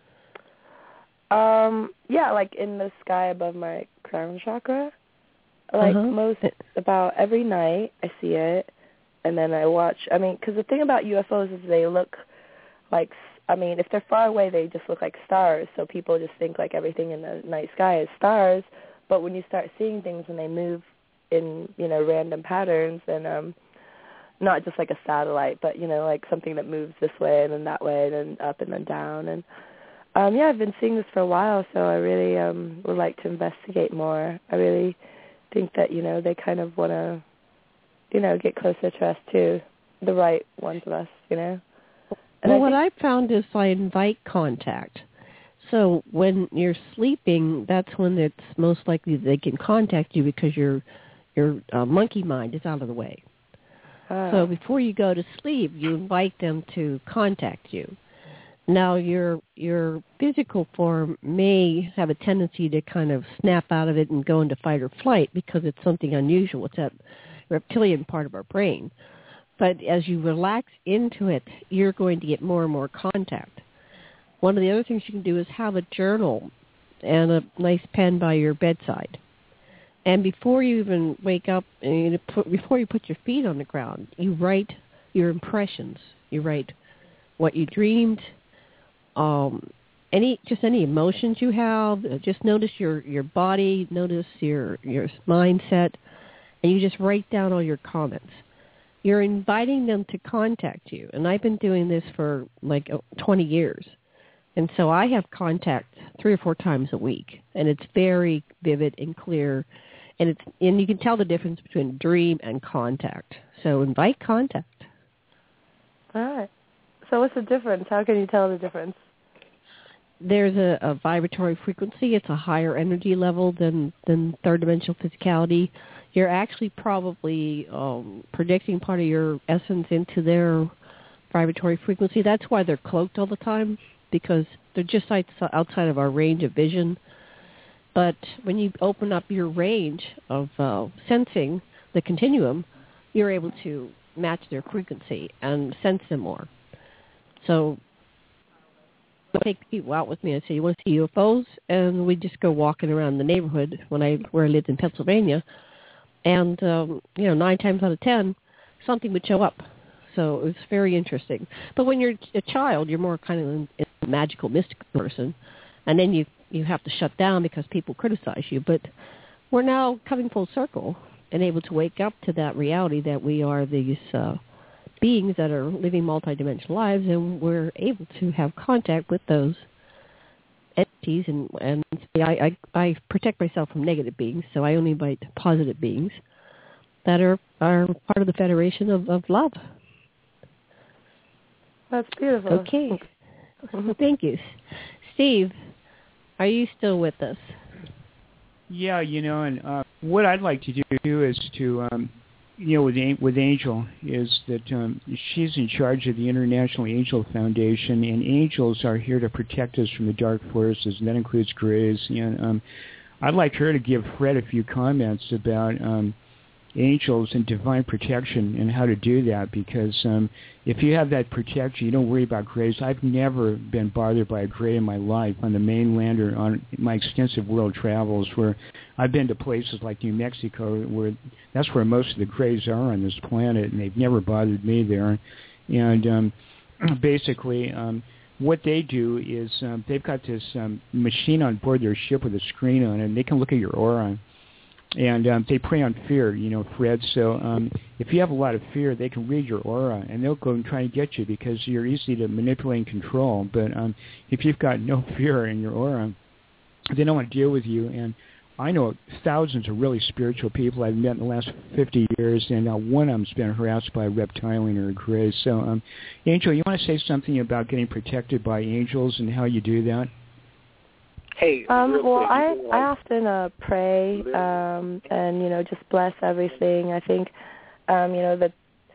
Speaker 4: Yeah, in the sky above my crown chakra. About every night I see it, and then I watch. I mean, because the thing about UFOs is they look if they're far away, they just look like stars, so people just think everything in the night sky is stars, but when you start seeing things and they move in, random patterns, and not just like a satellite, but, something that moves this way and then that way and then up and then down, and I've been seeing this for a while, so I really would like to investigate more. I really think that, they kind of want to, get closer to us too, the right ones of us, And
Speaker 1: what I found is I invite contact. So when you're sleeping, that's when it's most likely they can contact you because your monkey mind is out of the way. So before you go to sleep, you invite them to contact you. Now, your physical form may have a tendency to kind of snap out of it and go into fight or flight because it's something unusual. It's that reptilian part of our brain. But as you relax into it, you're going to get more and more contact. One of the other things you can do is have a journal and a nice pen by your bedside. And before you even wake up, before you put your feet on the ground, you write your impressions. You write what you dreamed, any emotions you have. Just notice your body, notice your mindset, and you just write down all your comments. You're inviting them to contact you. And I've been doing this for 20 years. And so I have contact 3 or 4 times a week. And it's very vivid and clear. And you can tell the difference between dream and contact. So invite contact.
Speaker 4: All right. So what's the difference? How can you tell the difference?
Speaker 1: There's a vibratory frequency. It's a higher energy level than third-dimensional physicality. You're actually probably projecting part of your essence into their vibratory frequency. That's why they're cloaked all the time, because they're just outside of our range of vision. But when you open up your range of sensing, the continuum, you're able to match their frequency and sense them more. So I take people out with me and say, you want to see UFOs? And we just go walking around the neighborhood where I lived in Pennsylvania. And, 9 times out of 10, something would show up. So it was very interesting. But when you're a child, you're more kind of a magical, mystical person. And then you have to shut down because people criticize you. But we're now coming full circle and able to wake up to that reality that we are these beings that are living multidimensional lives, and we're able to have contact with those entities. And I protect myself from negative beings, so I only invite positive beings that are part of the Federation of Love.
Speaker 4: That's beautiful.
Speaker 1: Okay. Thank you. Steve, are you still with us?
Speaker 2: Yeah, and what I'd like to do is to with Angel is that she's in charge of the International Angel Foundation, and angels are here to protect us from the dark forces, and that includes Greys. And I'd like her to give Fred a few comments about angels and divine protection and how to do that, because if you have that protection, you don't worry about Greys. I've never been bothered by a Grey in my life on the mainland or on my extensive world travels, where I've been to places like New Mexico, where that's where most of the Greys are on this planet, and they've never bothered me there. And basically, what they do is they've got this machine on board their ship with a screen on it, and they can look at your aura. And they prey on fear, Fred. So if you have a lot of fear, they can read your aura, and they'll go and try and get you because you're easy to manipulate and control. But if you've got no fear in your aura, they don't want to deal with you. And I know thousands of really spiritual people I've met in the last 50 years, and not one of them's been harassed by a reptilian or a Grey. So, Angel, you want to say something about getting protected by angels and how you do that?
Speaker 5: Hey,
Speaker 4: well, I often pray and just bless everything. I think the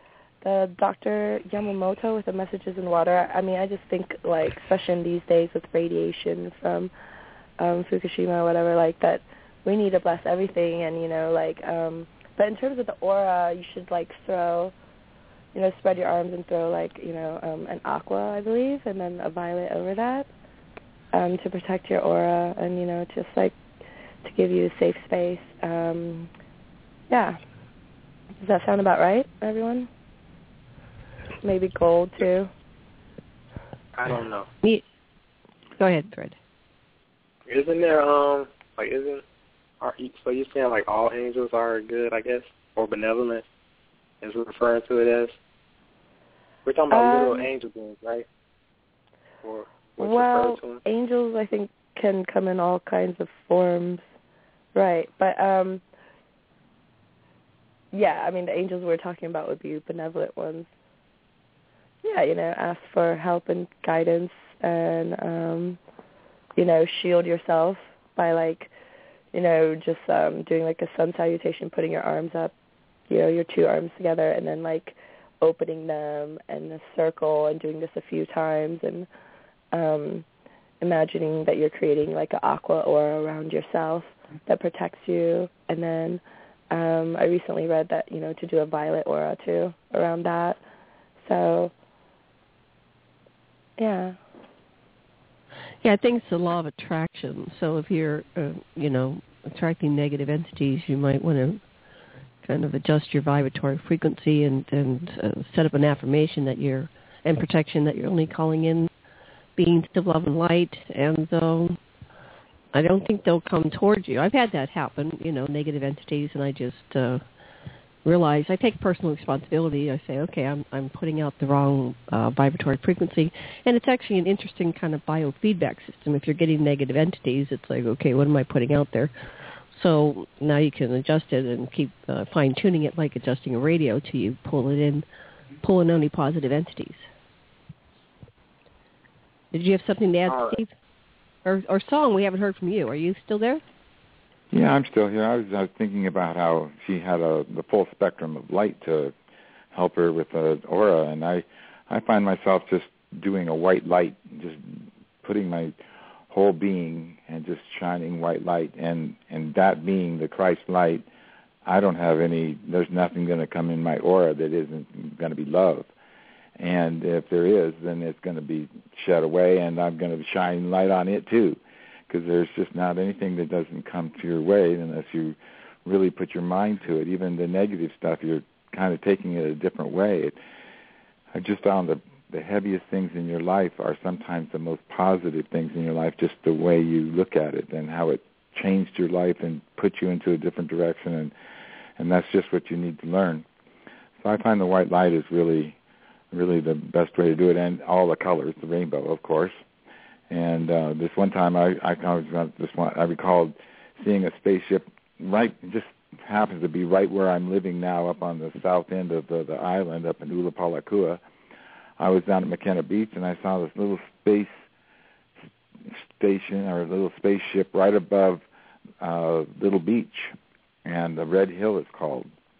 Speaker 4: Dr. Yamamoto with the Messages in Water. I mean, I just think especially in these days with radiation from Fukushima or whatever, that we need to bless everything. And but in terms of the aura, you should throw, spread your arms and throw an aqua, I believe, and then a violet over that. To protect your aura and, just to give you a safe space. Yeah. Does that sound about right, everyone? Maybe gold, too?
Speaker 5: I don't know.
Speaker 1: Go ahead, Fred.
Speaker 5: Isn't there, so you're saying, all angels are good, I guess, or benevolent, as we're referring to it as? We're talking about little angel beings, right? Or
Speaker 4: well, angels, I think, can come in all kinds of forms, right? But, yeah, I mean, the angels we're talking about would be benevolent ones. Yeah, ask for help and guidance and, shield yourself by, just doing, a sun salutation, putting your arms up, your two arms together, and then, opening them in a circle and doing this a few times and imagining that you're creating an aqua aura around yourself that protects you. And then I recently read that, to do a violet aura too around that. So, yeah.
Speaker 1: Yeah, I think it's the law of attraction. So if you're, attracting negative entities, you might want to kind of adjust your vibratory frequency and set up an affirmation and protection that you're only calling in beings of love and light, and I don't think they'll come towards you. I've had that happen, negative entities, and I just realize I take personal responsibility. I say, okay, I'm putting out the wrong vibratory frequency, and it's actually an interesting kind of biofeedback system. If you're getting negative entities, it's okay, what am I putting out there? So now you can adjust it and keep fine-tuning it like adjusting a radio till you pull in only positive entities. Did you have something to add, Steve? Or Song, we haven't heard from you. Are you still there?
Speaker 3: Yeah, I'm still here. I was thinking about how she had the full spectrum of light to help her with the aura, and I find myself just doing a white light, just putting my whole being and just shining white light, and that being the Christ light, there's nothing going to come in my aura that isn't going to be love. And if there is, then it's going to be shed away, and I'm going to shine light on it too, because there's just not anything that doesn't come to your way unless you really put your mind to it. Even the negative stuff, you're kind of taking it a different way. I just found the heaviest things in your life are sometimes the most positive things in your life, just the way you look at it and how it changed your life and put you into a different direction, and that's just what you need to learn. So I find the white light is really the best way to do it, and all the colors, the rainbow, of course. And this one time, I recalled seeing a spaceship just happens to be right where I'm living now, up on the south end of the island, up in Ulapalakua. I was down at McKenna Beach, and I saw this little space station or a little spaceship right above Little Beach, and the Red Hill it's called.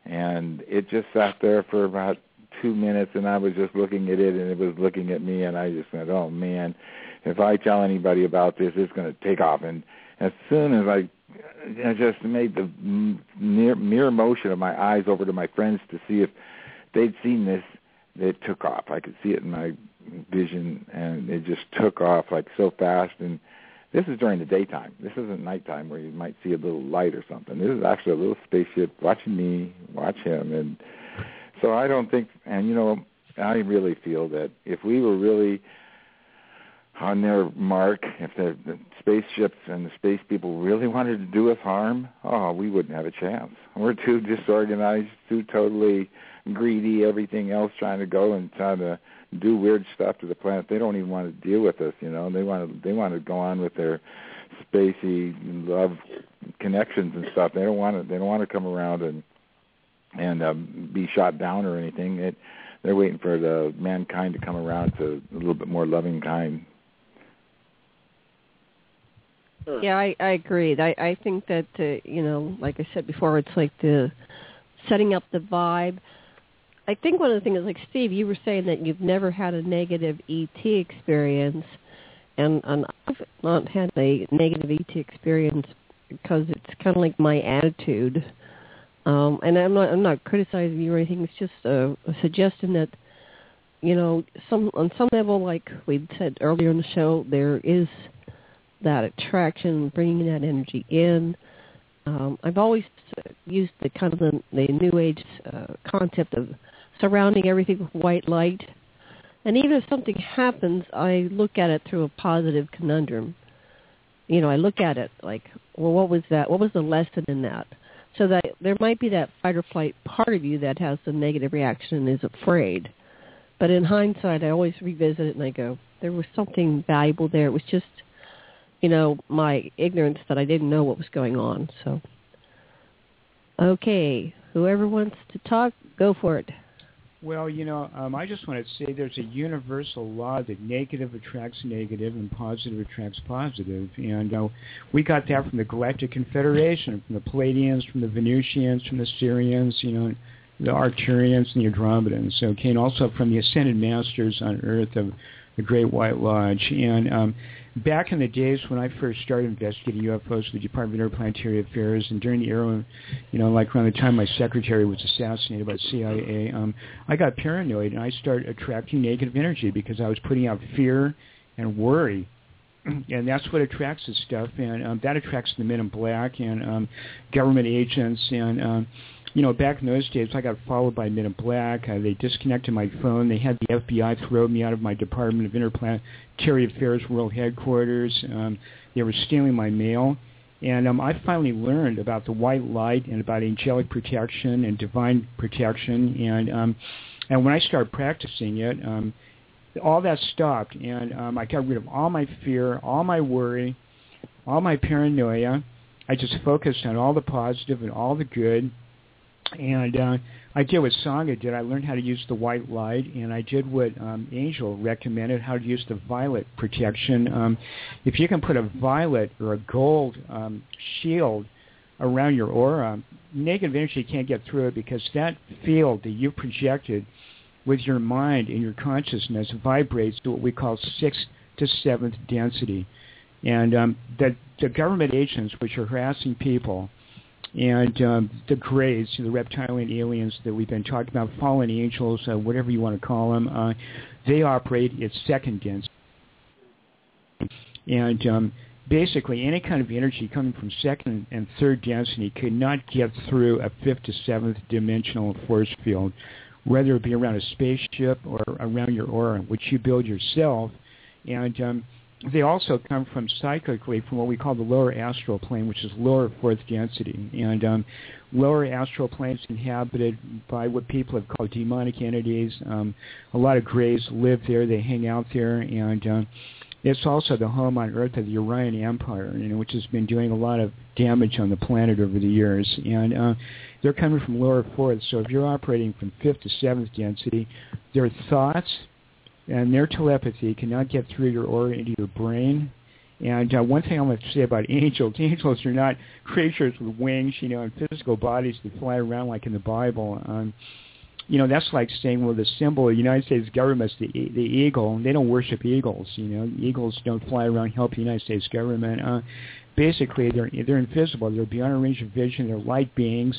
Speaker 3: And it just sat there for about 2 minutes, and I was just looking at it, and it was looking at me, and I just said, oh, man, if I tell anybody about this, it's going to take off. And as soon as I just made the mere motion of my eyes over to my friends to see if they'd seen this, it took off. I could see it in my vision, and it just took off like so fast. And this is during the daytime. This isn't nighttime where you might see a little light or something. This is actually a little spaceship watching me, watch him. And so I don't think, and, you know, I really feel that if we were really on their mark, if the spaceships and the space people really wanted to do us harm, we wouldn't have a chance. We're too disorganized, too totally greedy, everything else trying to go and trying to do weird stuff to the planet. They don't even want to deal with us, you know. They want to go on with their spacey love connections and stuff. They don't want to come around and be shot down or anything. They're waiting for the mankind to come around to a little bit more loving kind.
Speaker 1: Yeah, I agree. I think that, you know, like I said before, it's like the setting up the vibe. I think one of the things, like Steve, you were saying that you've never had a negative ET experience, and I've not had a negative ET experience because it's kind of like my attitude. And I'm not criticizing you or anything. It's just a suggestion that, you know, on some level, like we said earlier in the show, there is that attraction, bringing that energy in. I've always used the kind of the New Age concept of surrounding everything with white light. And even if something happens, I look at it through a positive conundrum. You know, I look at it like, well, what was that? What was the lesson in that? So that there might be that fight or flight part of you that has a negative reaction and is afraid. But in hindsight, I always revisit it and I go, there was something valuable there. It was just, you know, my ignorance that I didn't know what was going on. So, okay, whoever wants to talk, go for it.
Speaker 2: Well, you know, I just want to say there's a universal law that negative attracts negative and positive attracts positive. And we got that from the Galactic Confederation, from the Palladians, from the Venusians, from the Syrians, you know, the Arcturians and the Andromedans, okay, and also from the Ascended Masters on Earth of the Great White Lodge. And back in the days when I first started investigating UFOs with the Department of Interplanetary Affairs, and during the era, you know, like around the time my secretary was assassinated by the CIA, I got paranoid and I started attracting negative energy because I was putting out fear and worry. And that's what attracts this stuff, and that attracts the men in black and government agents. And, you know, back in those days, I got followed by men in black. They disconnected my phone. They had the FBI throw me out of my Department of Interplanetary Affairs World Headquarters. They were stealing my mail. And I finally learned about the white light and about angelic protection and divine protection. And when I started practicing it, all that stopped, and I got rid of all my fear, all my worry, all my paranoia. I just focused on all the positive and all the good. And I did what Sangha did. I learned how to use the white light, and I did what Angel recommended, how to use the violet protection. If you can put a violet or a gold shield around your aura, negative energy can't get through it because that field that you projected with your mind and your consciousness vibrates to what we call 6th to 7th density. And the government agents, which are harassing people, and the Greys, the reptilian aliens that we've been talking about, fallen angels, whatever you want to call them, they operate at 2nd density. And basically any kind of energy coming from 2nd and 3rd density could not get through a 5th to 7th dimensional force field, whether it be around a spaceship or around your aura, which you build yourself. And they also come from psychically from what we call the lower astral plane, which is lower 4th density. And lower astral planes inhabited by what people have called demonic entities. A lot of Greys live there. They hang out there. And it's also the home on Earth of the Orion Empire, you know, which has been doing a lot of damage on the planet over the years. And they're coming from lower 4th. So if you're operating from 5th to 7th density, their thoughts and their telepathy cannot get through your aura into your brain, And one thing I want to say about angels are not creatures with wings, and physical bodies that fly around like in the Bible. That's like saying, well, the symbol of the United States government is the eagle. They don't worship eagles. Eagles don't fly around helping the United States government. Basically, they're invisible. They're beyond our range of vision. They're light beings,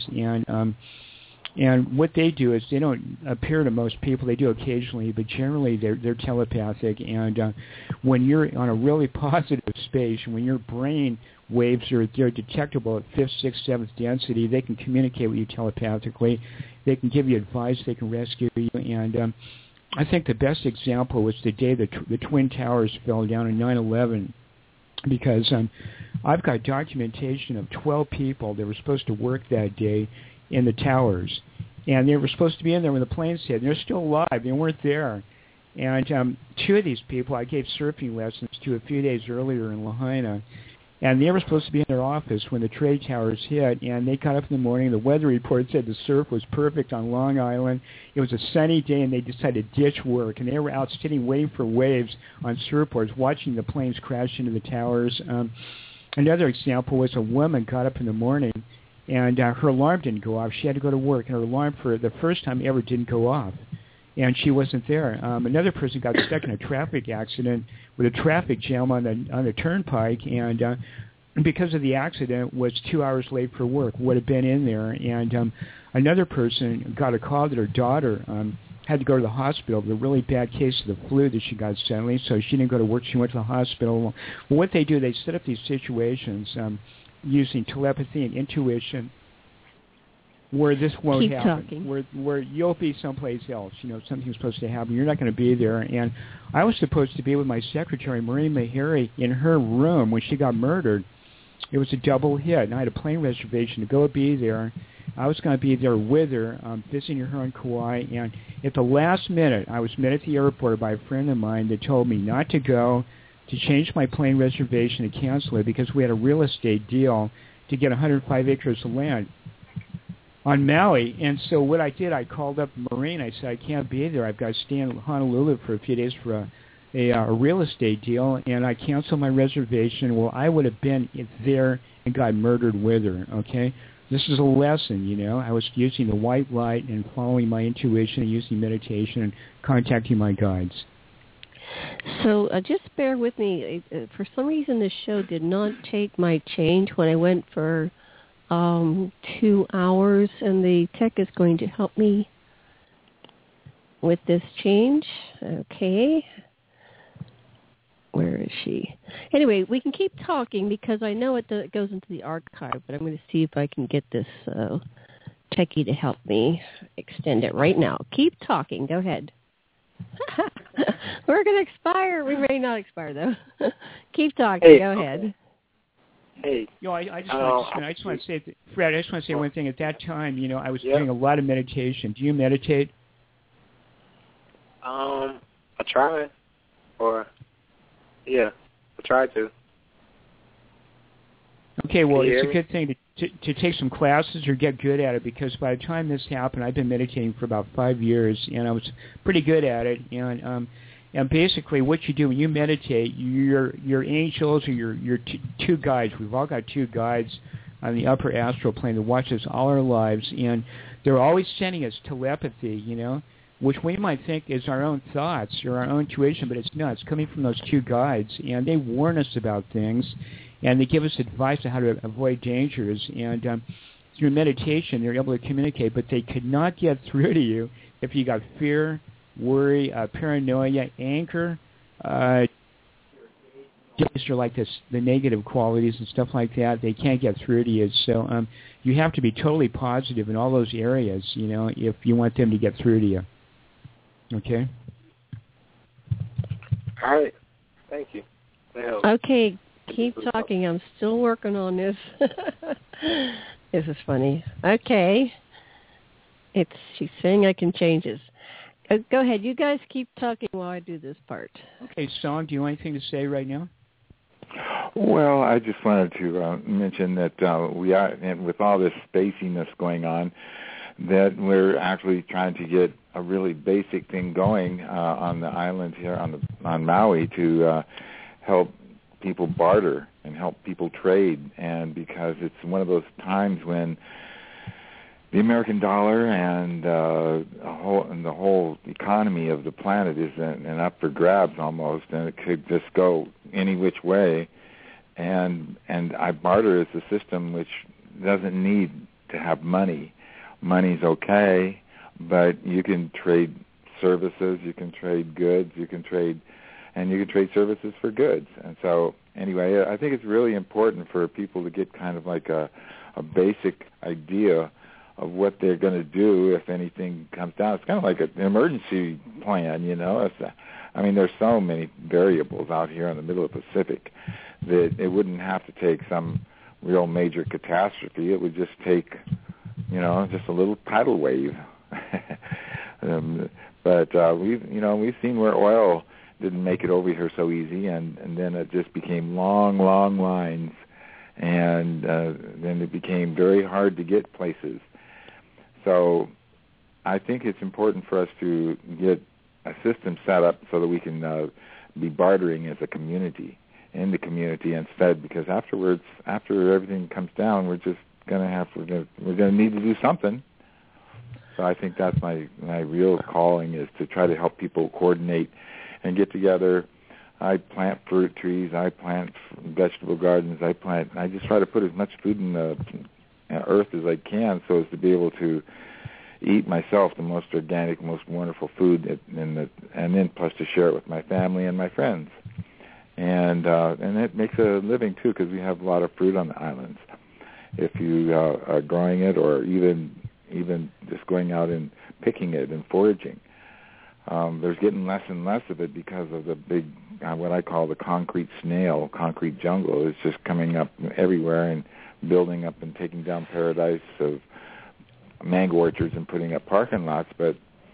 Speaker 2: and what they do is they don't appear to most people. They do occasionally, but generally they're telepathic. And when you're on a really positive space, when your brain waves they're detectable at 5th, 6th, 7th density, they can communicate with you telepathically. They can give you advice. They can rescue you. And I think the best example was the day the Twin Towers fell down in 9/11, because I've got documentation of 12 people that were supposed to work that day in the towers, and they were supposed to be in there when the planes hit. They're still alive. They weren't there. And two of these people I gave surfing lessons to a few days earlier in Lahaina, and they were supposed to be in their office when the trade towers hit, and they got up in the morning. The weather report said the surf was perfect on Long Island. It was a sunny day, and they decided to ditch work, and they were out sitting waiting for waves on surfboards, watching the planes crash into the towers. Another example was a woman got up in the morning, and her alarm didn't go off. She had to go to work, and her alarm for the first time ever didn't go off, and she wasn't there. Another person got stuck in a traffic accident with a traffic jam on the turnpike, and because of the accident was 2 hours late for work, would have been in there. And another person got a call that her daughter had to go to the hospital with a really bad case of the flu that she got suddenly, so she didn't go to work. She went to the hospital. Well, what they do, they set up these situations using telepathy and intuition where this won't
Speaker 1: Keep
Speaker 2: happen,
Speaker 1: talking.
Speaker 2: where you'll be someplace else. Something's supposed to happen. You're not going to be there. And I was supposed to be with my secretary, Marie Mahiri, in her room when she got murdered. It was a double hit, and I had a plane reservation to go be there. I was going to be there with her, visiting her on Kauai, and at the last minute, I was met at the airport by a friend of mine that told me not to go, to change my plane reservation, to cancel it, because we had a real estate deal to get 105 acres of land on Maui. And so what I did, I called up Maureen. I said, I can't be there. I've got to stay in Honolulu for a few days for a real estate deal, and I canceled my reservation. Well, I would have been there and got murdered with her, okay? This is a lesson, I was using the white light and following my intuition and using meditation and contacting my guides.
Speaker 1: So just bear with me. For some reason, the show did not take my change when I went for 2 hours, and the tech is going to help me with this change. Okay. Where is she? Anyway, we can keep talking because I know it goes into the archive, but I'm going to see if I can get this techie to help me extend it right now. Keep talking. Go ahead. We're going to expire. We may not expire, though. Keep talking.
Speaker 5: Hey,
Speaker 1: Go ahead.
Speaker 5: Hey.
Speaker 2: I just want to say, Fred, I just want to say one thing. At that time, I was doing a lot of meditation. Do you meditate?
Speaker 5: I try. Yeah, I tried to.
Speaker 2: Okay, well, it's a good thing to take some classes or get good at it, because by the time this happened, I've been meditating for about 5 years, and I was pretty good at it. And basically, what you do when you meditate, your angels or your two guides. We've all got two guides on the upper astral plane that watch us all our lives, and they're always sending us telepathy, which we might think is our own thoughts or our own intuition, but it's not. It's coming from those two guides, and they warn us about things, and they give us advice on how to avoid dangers. And through meditation, they're able to communicate, but they could not get through to you if you got fear, worry, paranoia, anger, just are like this, the negative qualities and stuff like that. They can't get through to you. So you have to be totally positive in all those areas, if you want them to get through to you. Okay.
Speaker 5: All right. Thank you.
Speaker 1: Okay, keep talking. I'm still working on this. This is funny. Okay. She's saying I can change this. Go ahead. You guys keep talking while I do this part.
Speaker 2: Okay, Song, do you want anything to say right now?
Speaker 3: Well, I just wanted to mention that we are, and with all this spaciness going on, that we're actually trying to get a really basic thing going on the island here on Maui to help people barter and help people trade, and because it's one of those times when the American dollar and the whole economy of the planet is an up for grabs almost, and it could just go any which way. And I barter is a system which doesn't need to have money. Money's okay, but you can trade services, you can trade goods, you can trade services for goods. And so anyway, I think it's really important for people to get kind of like a basic idea of what they're going to do if anything comes down. It's kind of like an emergency plan, you know. There's so many variables out here in the middle of the Pacific that it wouldn't have to take some real major catastrophe. It would just take, just a little tidal wave. But we've seen where oil didn't make it over here so easy, and then it just became long lines, and then it became very hard to get places. So I think it's important for us to get a system set up so that we can be bartering as a community, in the community instead, because afterwards, after everything comes down, we're going to need to do something. So I think that's my real calling, is to try to help people coordinate and get together. I plant fruit trees, I plant vegetable gardens, I just try to put as much food in the earth as I can, so as to be able to eat myself the most organic, most wonderful food, and then plus to share it with my family and my friends. And it makes a living too, because we have a lot of fruit on the islands. If you are growing it, or even just going out and picking it and foraging, there's getting less and less of it because of the big, what I call the concrete jungle. It's just coming up everywhere and building up and taking down paradise of mango orchards and putting up parking lots. But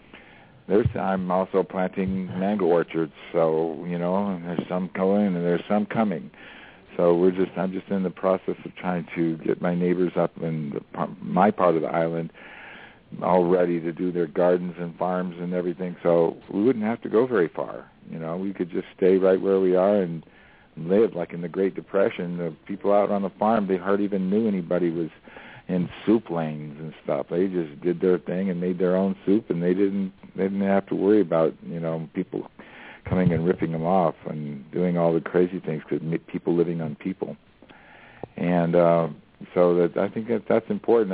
Speaker 3: I'm also planting mango orchards, so there's some going and there's some coming. So I'm just in the process of trying to get my neighbors up in my part of the island all ready to do their gardens and farms and everything. So we wouldn't have to go very far. We could just stay right where we are and live. Like in the Great Depression, the people out on the farm, they hardly even knew anybody was in soup lanes and stuff. They just did their thing and made their own soup, and they didn't have to worry about people coming and ripping them off and doing all the crazy things, because people living on people. And so that I think that's important.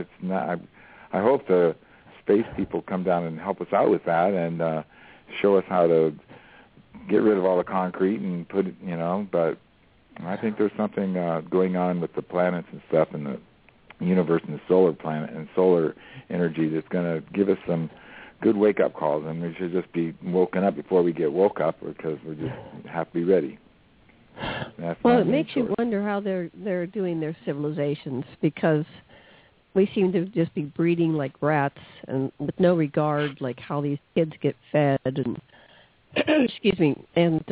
Speaker 3: I hope the space people come down and help us out with that, and show us how to get rid of all the concrete and put it, but I think there's something going on with the planets and stuff, and the universe and the solar planet and solar energy that's going to give us some good wake-up calls, and we should just be woken up before we get woke up, because we just have to be ready.
Speaker 1: Well, it makes you wonder how they're doing their civilizations, because we seem to just be breeding like rats, and with no regard like how these kids get fed, and excuse me, and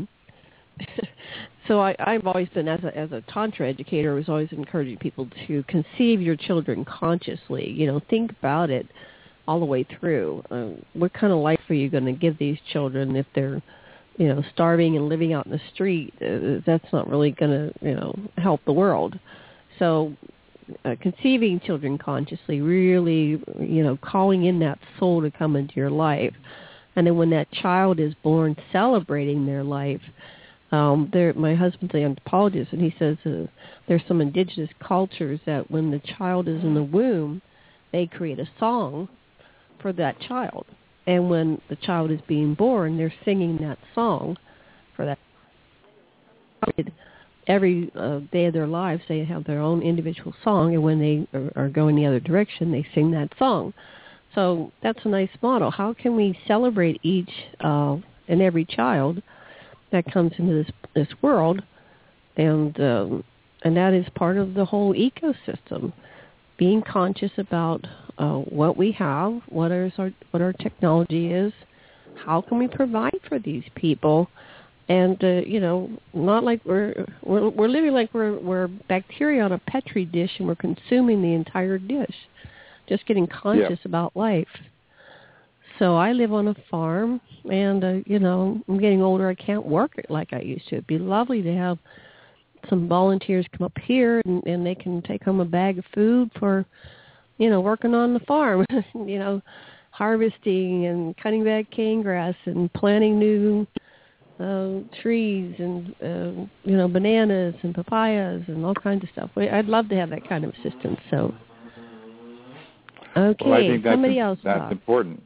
Speaker 1: so I've always been, as a Tantra educator, I was always encouraging people to conceive your children consciously. Think about it all the way through. What kind of life are you going to give these children if they're, starving and living out in the street? That's not really going to, help the world. So conceiving children consciously, really, calling in that soul to come into your life. And then when that child is born, celebrating their life. My husband's an anthropologist, and he says there's some indigenous cultures that when the child is in the womb, they create a song for that child. And when the child is being born, they're singing that song for that child. Every day of their lives, they have their own individual song, and when they are going the other direction, they sing that song. So that's a nice model. How can we celebrate each and every child that comes into this world, and that is part of the whole ecosystem? Being conscious about what we have, what our technology is, how can we provide for these people, and not like we're living like we're bacteria on a petri dish and we're consuming the entire dish, just getting conscious about life. So I live on a farm, and, I'm getting older. I can't work it like I used to. It'd be lovely to have some volunteers come up here, and they can take home a bag of food for, working on the farm, harvesting and cutting back cane grass and planting new trees and, bananas and papayas and all kinds of stuff. I'd love to have that kind of assistance. So, okay,
Speaker 3: well, I think
Speaker 1: somebody else.
Speaker 3: That's important.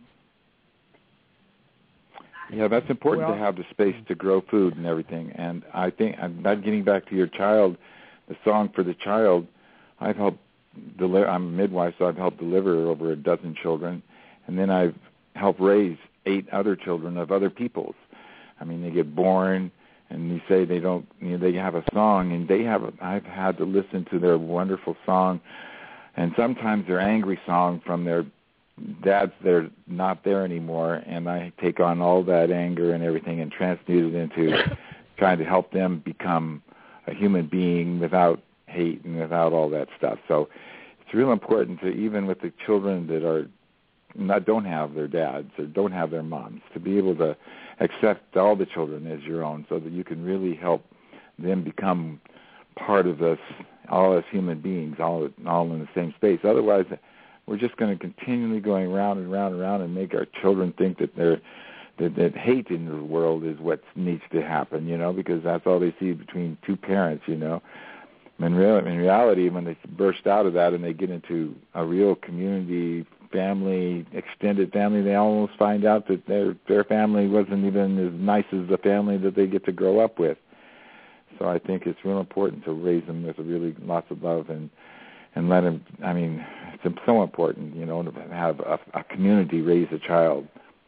Speaker 3: Yeah, that's important to have the space to grow food and everything. And I think, not getting back to your child, the song for the child, I've helped deliver. I'm a midwife, so I've helped deliver over a dozen children, and then I've helped raise 8 other children of other people's. I mean, they get born, and you say they don't. They have a song, and I've had to listen to their wonderful song, and sometimes their angry song from their dads. They're not there anymore, and I take on all that anger and everything and transmute it into trying to help them become a human being without hate and without all that stuff. So it's real important to, even with the children that don't have their dads or don't have their moms, to be able to accept all the children as your own, so that you can really help them become part of us, all as human beings, all in the same space. Otherwise, we're just going to continually going round and round and round and make our children think that that hate in the world is what needs to happen, because that's all they see between two parents, In reality, when they burst out of that and they get into a real community, family, extended family, they almost find out that their family wasn't even as nice as the family that they get to grow up with. So I think it's real important to raise them with really lots of love and let them. I mean, it's so important, to have a community raise a child.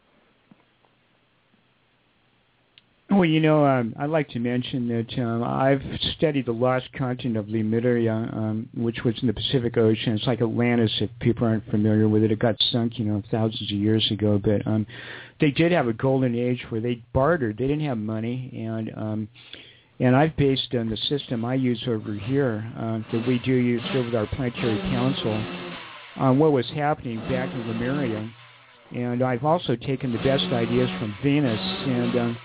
Speaker 2: Well, I'd like to mention that I've studied the lost continent of Lemuria, which was in the Pacific Ocean. It's like Atlantis, if people aren't familiar with it. It got sunk, thousands of years ago. But they did have a golden age where they bartered. They didn't have money, and I've based on the system I use over here that we do use here with our planetary council on what was happening back in Lemuria. And I've also taken the best ideas from Venus and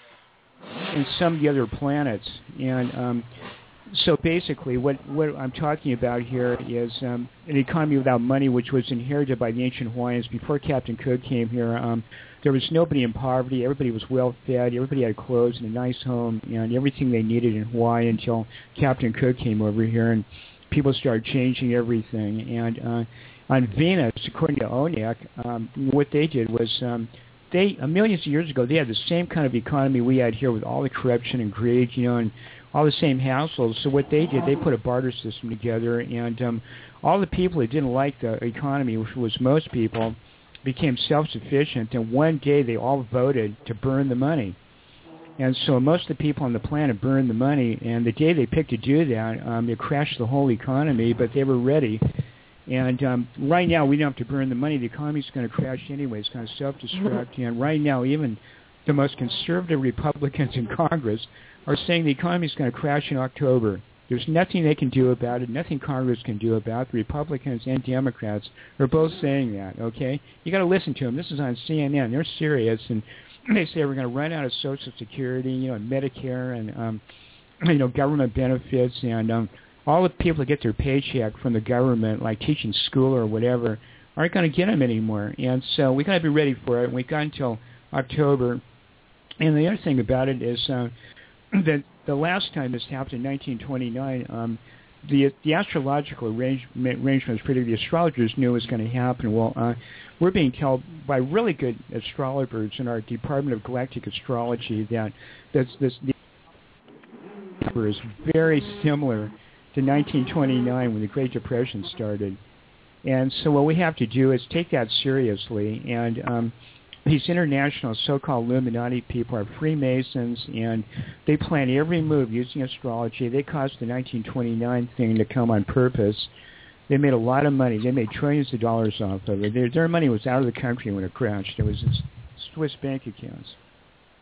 Speaker 2: some of the other planets. And so basically what I'm talking about here is an economy without money, which was inherited by the ancient Hawaiians. Before Captain Cook came here, there was nobody in poverty. Everybody was well-fed. Everybody had clothes and a nice home and everything they needed in Hawaii until Captain Cook came over here, and people started changing everything. And on Venus, according to ONEC, what they did was millions of years ago, they had the same kind of economy we had here with all the corruption and greed, and all the same hassles. So what they did, they put a barter system together, and all the people that didn't like the economy, which was most people, became self-sufficient, and one day they all voted to burn the money. And so most of the people on the planet burned the money, and the day they picked to do that, it crashed the whole economy, but they were ready. And right now, we don't have to burn the money. The economy's going to crash anyway. It's going to self-destruct. And right now, even the most conservative Republicans in Congress are saying the economy's going to crash in October. There's nothing they can do about it, nothing Congress can do about it. The Republicans and Democrats are both saying that, okay? You got to listen to them. This is on CNN. They're serious. And they say we're going to run out of Social Security, and Medicare and, government benefits, and all the people that get their paycheck from the government, like teaching school or whatever, aren't going to get them anymore. And so we got to be ready for it. And we got until October. And the other thing about it is that the last time this happened in 1929, the astrological arrangements predicted, the astrologers knew it was going to happen. Well, we're being told by really good astrologers in our Department of Galactic Astrology that the number is very similar to 1929 when the Great Depression started. And so what we have to do is take that seriously. And these international so-called Illuminati people are Freemasons, and they plan every move using astrology. They caused the 1929 thing to come on purpose. They made a lot of money. They made trillions of dollars off of it. Their money was out of the country when it crashed. It was in Swiss bank accounts.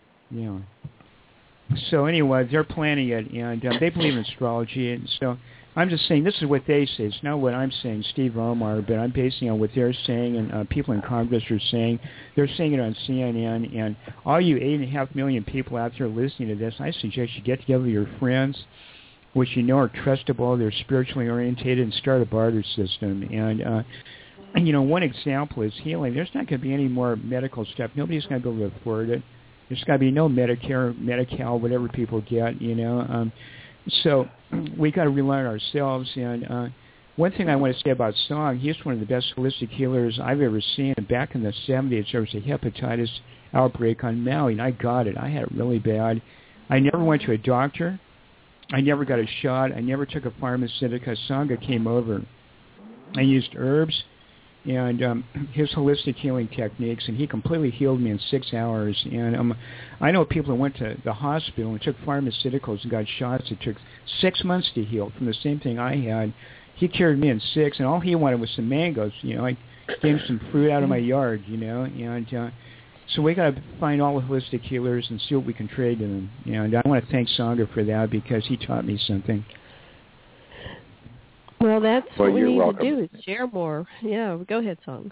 Speaker 2: So anyway, they're planning it, and they believe in astrology. And so I'm just saying this is what they say. It's not what I'm saying, Steve Omar, but I'm basing on what they're saying, and people in Congress are saying. They're saying it on CNN, and all you 8.5 million people out there listening to this, I suggest you get together with your friends, which you know are trustable, they're spiritually orientated, and start a barter system. And one example is healing. There's not going to be any more medical stuff. Nobody's going to be able to afford it. There's got to be no Medicare, Medi-Cal, whatever people get, So we got to rely on ourselves. And one thing I want to say about Song, he's one of the best holistic healers I've ever seen. Back in the 70s, there was a hepatitis outbreak on Maui, and I got it. I had it really bad. I never went to a doctor. I never got a shot. I never took a pharmaceutica. Sangha came over. I used herbs and his holistic healing techniques, and he completely healed me in 6 hours. And I know people who went to the hospital and took pharmaceuticals and got shots. It took 6 months to heal from the same thing I had. He cured me in 6, and all he wanted was some mangoes. I gave him some fruit out of my yard, and so we got to find all the holistic healers and see what we can trade to them. And I want to thank Sangha for that because he taught me something.
Speaker 1: Well, that's what we need
Speaker 3: welcome.
Speaker 1: to do is share more. Yeah, go ahead, Song.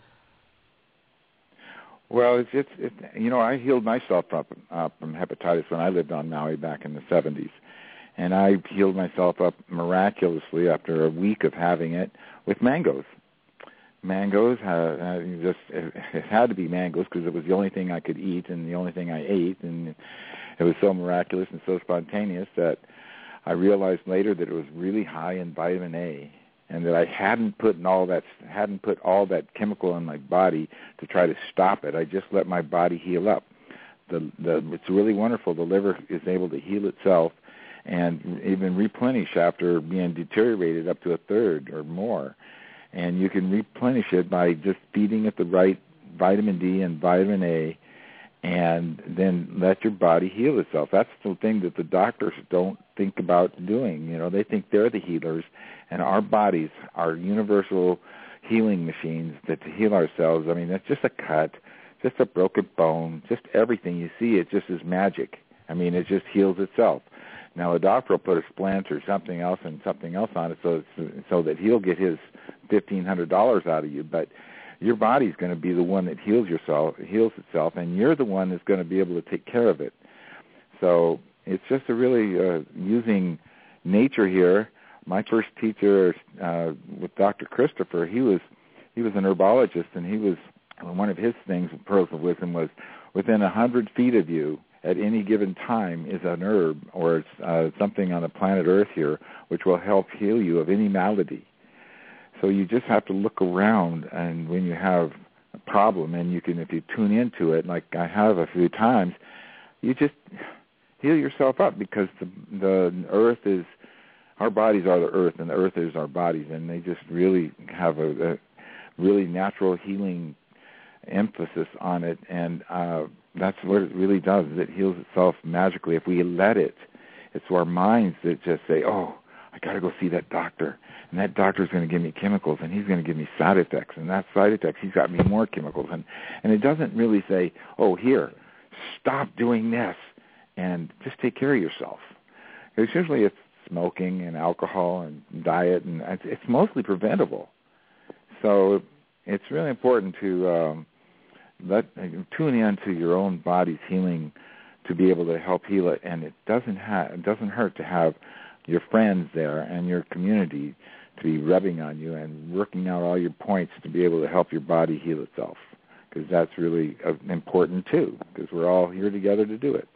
Speaker 3: Well, it's I healed myself up from hepatitis when I lived on Maui back in the 70s. And I healed myself up miraculously after a week of having it with mangoes. Mangoes, it had to be mangoes because it was the only thing I could eat and the only thing I ate. And it was so miraculous and so spontaneous that I realized later that it was really high in vitamin A, and that I hadn't put all that chemical in my body to try to stop it. I just let my body heal up. It's really wonderful. The liver is able to heal itself and even replenish after being deteriorated up to a third or more. And you can replenish it by just feeding it the right vitamin D and vitamin A, and then let your body heal itself. That's the thing that the doctors don't think about doing. They think they're the healers, and our bodies are universal healing machines that to heal ourselves. I mean, that's just a cut, just a broken bone, just everything you see. It just is magic. I mean, it just heals itself. Now, a doctor will put a splint or something else and something else on it so that he'll get his $1,500 out of you, but your body's going to be the one that heals itself, and you're the one that's going to be able to take care of it. So it's just a really using nature here. My first teacher with Dr. Christopher, he was an herbologist, and he was one of his things, pearls of wisdom, was within 100 feet of you at any given time is an herb or something on the planet Earth here which will help heal you of any malady. So you just have to look around, and when you have a problem, and you can, if you tune into it, like I have a few times, you just heal yourself up because the earth is, our bodies are the earth, and the earth is our bodies, and they just really have a really natural healing emphasis on it, and that's what it really does. It heals itself magically if we let it. It's our minds that just say, oh, I got to go see that doctor. And that doctor's going to give me chemicals, and he's going to give me side effects. And that side effects, he's got me more chemicals. And it doesn't really say, oh, here, stop doing this, and just take care of yourself. Because usually it's smoking and alcohol and diet, and it's mostly preventable. So it's really important to tune into your own body's healing to be able to help heal it. And it doesn't hurt to have your friends there and your community to be rubbing on you and working out all your points to be able to help your body heal itself, because that's really important too, because we're all here together to do it.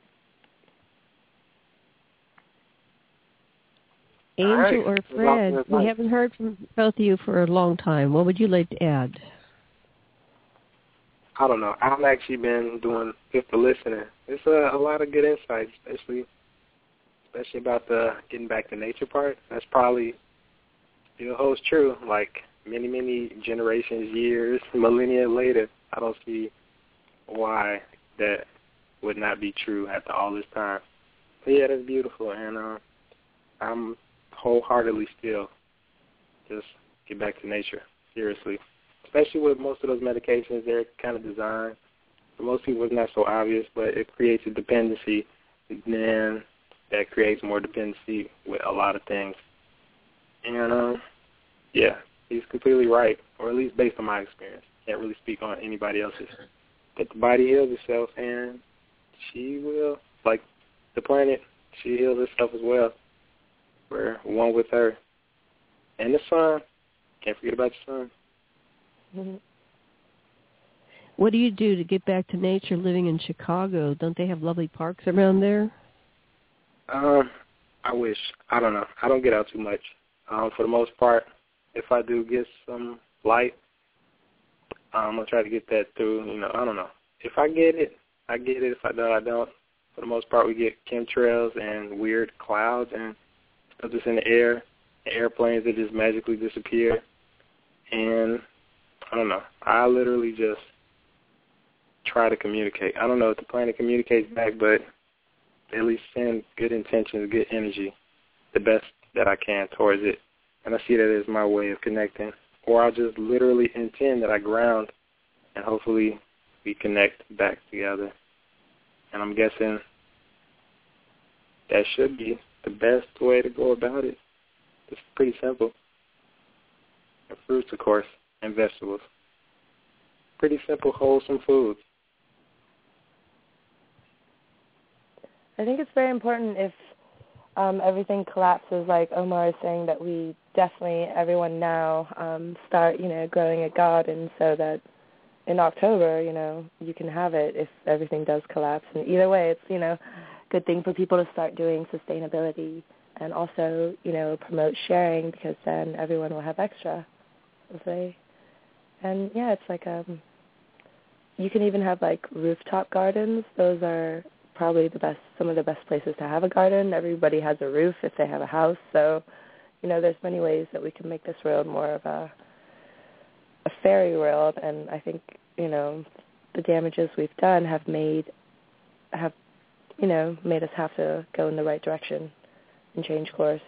Speaker 1: Angel or Fred, we haven't heard from both of you for a long time. What would you like to add?
Speaker 5: I don't know. I've actually been doing just the listening. It's a lot of good insights, especially about the getting back to nature part. That's probably still holds true. Like many, many generations, years, millennia later, I don't see why that would not be true after all this time. But yeah, that's beautiful, and I'm wholeheartedly still just get back to nature, seriously. Especially with most of those medications, they're kind of designed. For most people, it's not so obvious, but it creates a dependency, and then that creates more dependency with a lot of things. And, yeah, he's completely right, or at least based on my experience. Can't really speak on anybody else's. But the body heals itself, and she will, like the planet, she heals herself as well. We're one with her. And the sun. Can't forget about your son.
Speaker 1: Mm-hmm. What do you do to get back to nature living in Chicago? Don't they have lovely parks around there?
Speaker 5: I wish. I don't know. I don't get out too much. For the most part, if I do get some light, I'm going to try to get that through, I don't know. If I get it, I get it. If I don't, I don't. For the most part, we get chemtrails and weird clouds and stuff that's in the air, and airplanes that just magically disappear. And I don't know. I literally just try to communicate. I don't know if the planet communicates back, but at least send good intentions, good energy, the best that I can towards it. And I see that as my way of connecting. Or I'll just literally intend that I ground and hopefully we connect back together. And I'm guessing that should be the best way to go about it. It's pretty simple. And fruits, of course, and vegetables. Pretty simple, wholesome foods.
Speaker 4: I think it's very important if everything collapses, like Omar is saying, that we definitely, everyone now, start, growing a garden so that in October, you can have it if everything does collapse. And either way, it's, a good thing for people to start doing sustainability and also, promote sharing, because then everyone will have extra. And, yeah, it's like you can even have, like, rooftop gardens. Those are probably some of the best places to have a garden. Everybody has a roof if they have a house. So, there's many ways that we can make this world more of a fairy world. And I think, the damages we've done have made us have to go in the right direction and change course.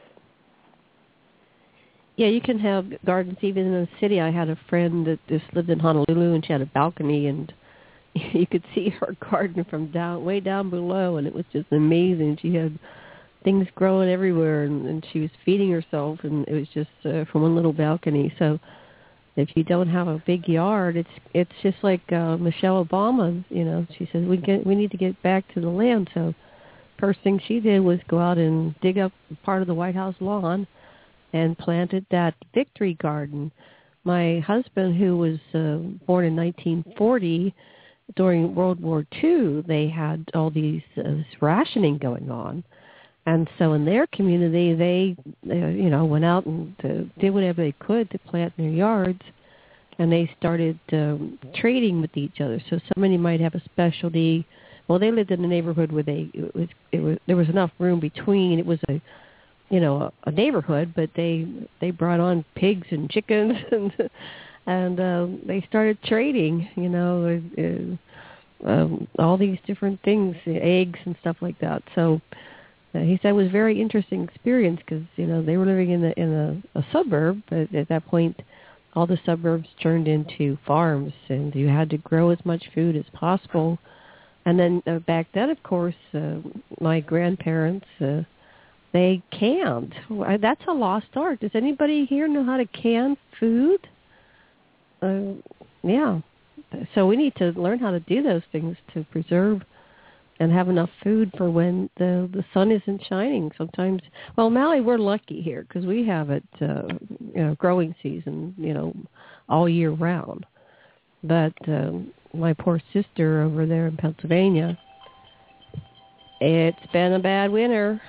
Speaker 1: Yeah, you can have gardens even in the city. I had a friend that just lived in Honolulu, and she had a balcony, and you could see her garden from way down below, and it was just amazing. She had things growing everywhere, and she was feeding herself, and it was just from one little balcony. So if you don't have a big yard, it's just like Michelle Obama. She says we need to get back to the land. So first thing she did was go out and dig up part of the White House lawn and planted that Victory Garden. My husband, who was born in 1940, during World War II, they had all these rationing going on. And so in their community, they went out and did whatever they could to plant in their yards, and they started trading with each other. So somebody might have a specialty. Well, they lived in a neighborhood where there was enough room between. It was a neighborhood, but they brought on pigs and chickens and they started trading, all these different things, eggs and stuff like that. So he said it was a very interesting experience because, they were living in a suburb, but at that point all the suburbs turned into farms, and you had to grow as much food as possible. And then back then, of course, my grandparents, they canned. That's a lost art. Does anybody here know how to can food? Yeah. So we need to learn how to do those things to preserve and have enough food for when the sun isn't shining. Sometimes, well, Maui, we're lucky here because we have it, growing season, all year round. But my poor sister over there in Pennsylvania, it's been a bad winter.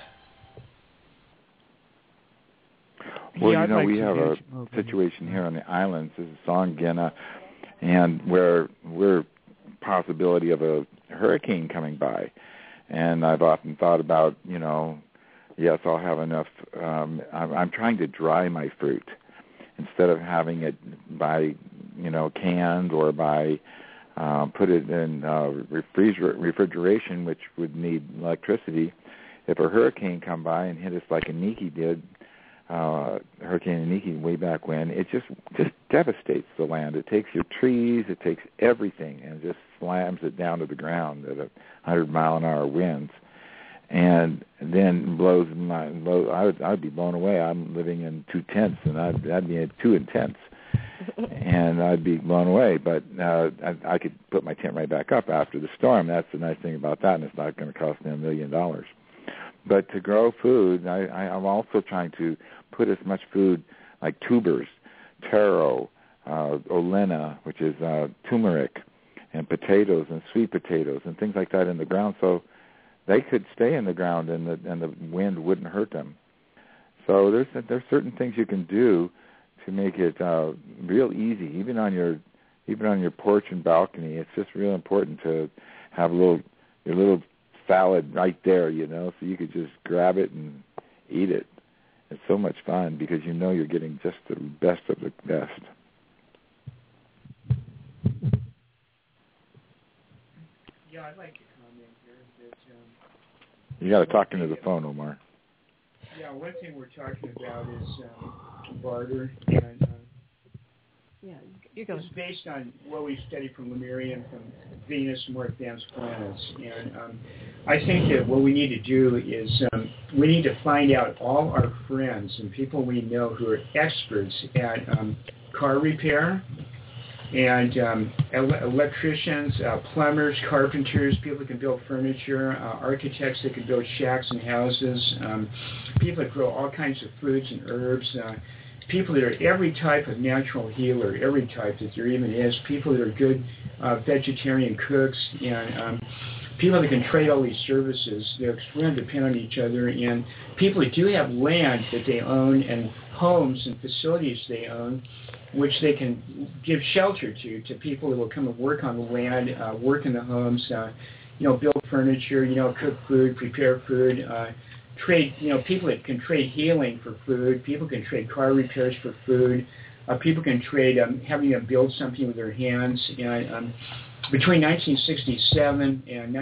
Speaker 3: Well, we have a situation here on the islands. This is Songina, and where we're possibility of a hurricane coming by. And I've often thought about, yes, I'll have enough. I'm trying to dry my fruit instead of having it by, canned or by put it in refrigeration, which would need electricity. If a hurricane come by and hit us like Iniki did, Hurricane Iniki way back when, it just devastates the land. It takes your trees, it takes everything, and just slams it down to the ground at 100-mile-an-hour winds. and then I'd be blown away. I'm living in 2 tents, and I'd be in 2 tents, and I'd be blown away. But I could put my tent right back up after the storm. That's the nice thing about that, and it's not going to cost me $1 million. But to grow food, I'm also trying to put as much food like tubers, taro, olena, which is turmeric, and potatoes and sweet potatoes and things like that in the ground, so they could stay in the ground and the wind wouldn't hurt them. So there's certain things you can do to make it real easy, even on your porch and balcony. It's just real important to have your little salad right there, so you could just grab it and eat it. It's so much fun because you're getting just the best of the best.
Speaker 2: Yeah, I'd like to comment here that...
Speaker 3: you got to talk into the phone, Omar.
Speaker 2: Yeah, one thing we're talking about is barter, and it's based on what we study from Lemurian, from Venus, more advanced planets. And I think that what we need to do is we need to find out all our friends and people we know who are experts at car repair, and electricians, plumbers, carpenters, people that can build furniture, architects that can build shacks and houses, people that grow all kinds of foods and herbs, people that are every type of natural healer, every type that there even is, people that are good vegetarian cooks, and people that can trade all these services. They're extremely dependent on each other, and people that do have land that they own and homes and facilities they own, which they can give shelter to people that will come and work on the land, work in the homes, build furniture, cook food, prepare food, trade, people that can trade healing for food, people can trade car repairs for food, people can trade having them build something with their hands. And between 1967 and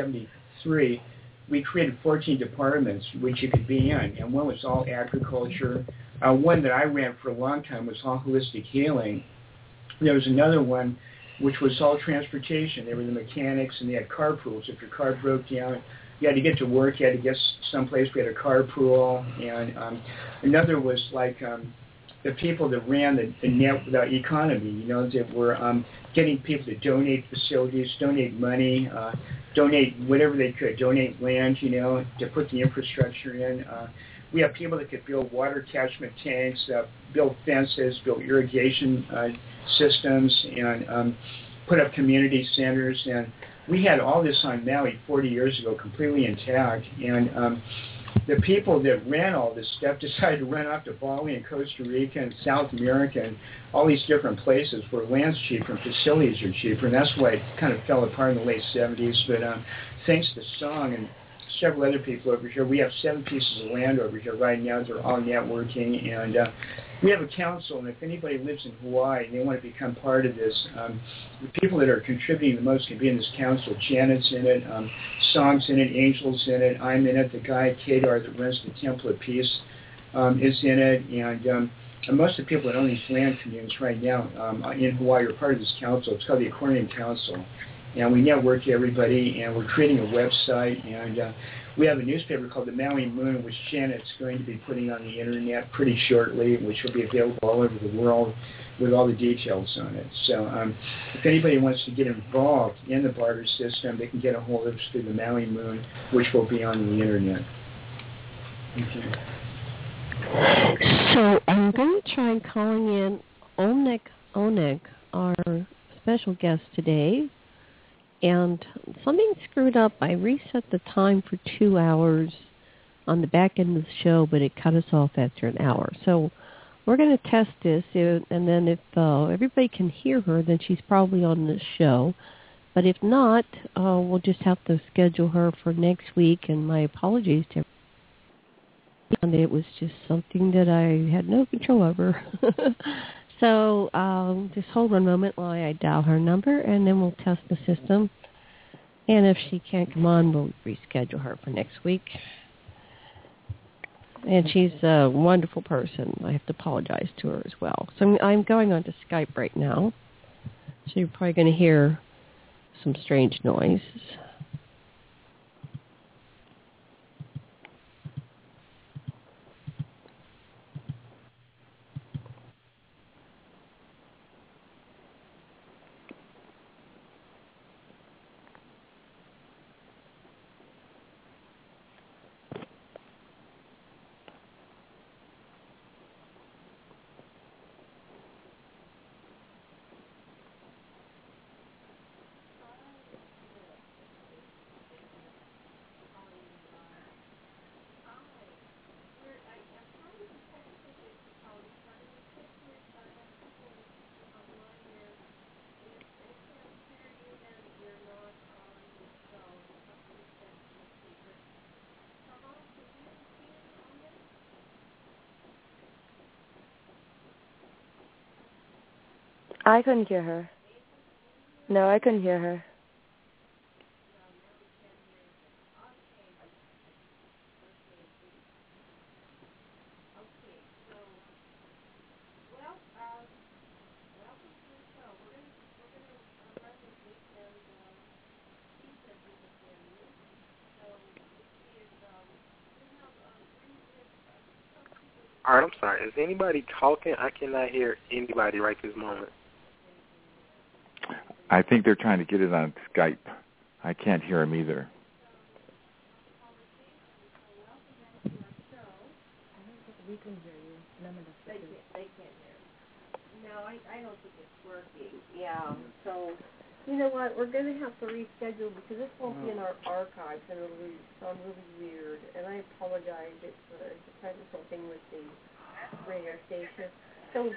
Speaker 2: 1973, we created 14 departments which you could be in, and one was all agriculture. One that I ran for a long time was all holistic healing. There was another one which was all transportation. They were the mechanics, and they had carpools. If your car broke down, you had to get to work, you had to get someplace. We had a carpool. And another was like the people that ran the economy, that were getting people to donate facilities, donate money, donate whatever they could, donate land, to put the infrastructure in. We have people that could build water catchment tanks, build fences, build irrigation systems, and put up community centers. And we had all this on Maui 40 years ago, completely intact. And the people that ran all this stuff decided to run off to Bali and Costa Rica and South America and all these different places where land's cheaper and facilities are cheaper. And that's why it kind of fell apart in the late 70s. But thanks to Song and several other people over here, we have 7 pieces of land over here right now. They're all networking, and we have a council, and if anybody lives in Hawaii and they want to become part of this, the people that are contributing the most can be in this council. Janet's in it, Song's in it, Angel's in it, I'm in it, the guy, Kadar, that runs the Temple of Peace is in it, and most of the people that own these land communes right now in Hawaii are part of this council. It's called the Aquarian Council. And we network everybody, and we're creating a website, and we have a newspaper called the Maui Moon, which Janet's going to be putting on the internet pretty shortly, which will be available all over the world with all the details on it. So if anybody wants to get involved in the barter system, they can get a hold of us through the Maui Moon, which will be on the internet. Okay.
Speaker 1: So I'm going to try calling in Oneg, our special guest today. And something screwed up. I reset the time for 2 hours on the back end of the show, but it cut us off after an hour. So we're going to test this, and then if everybody can hear her, then she's probably on the show. But if not, we'll just have to schedule her for next week, and my apologies to everybody. And it was just something that I had no control over. So just hold one moment while I dial her number, and then we'll test the system. And if she can't come on, we'll reschedule her for next week. And she's a wonderful person. I have to apologize to her as well. So I'm going on to Skype right now. So you're probably going to hear some strange noises.
Speaker 4: I couldn't hear her. No, I couldn't hear her.
Speaker 5: All right, I'm sorry. Is anybody talking? I cannot hear anybody right this moment.
Speaker 3: I think they're trying to get it on Skype. I can't hear them either.
Speaker 1: We can hear you. None of us they can't hear. No, I don't think it's working. Yeah. So, you know what? We're going to have to reschedule because this won't be in our archives, and it'll sound really weird. And I apologize. It's a technical thing with the radio station. So,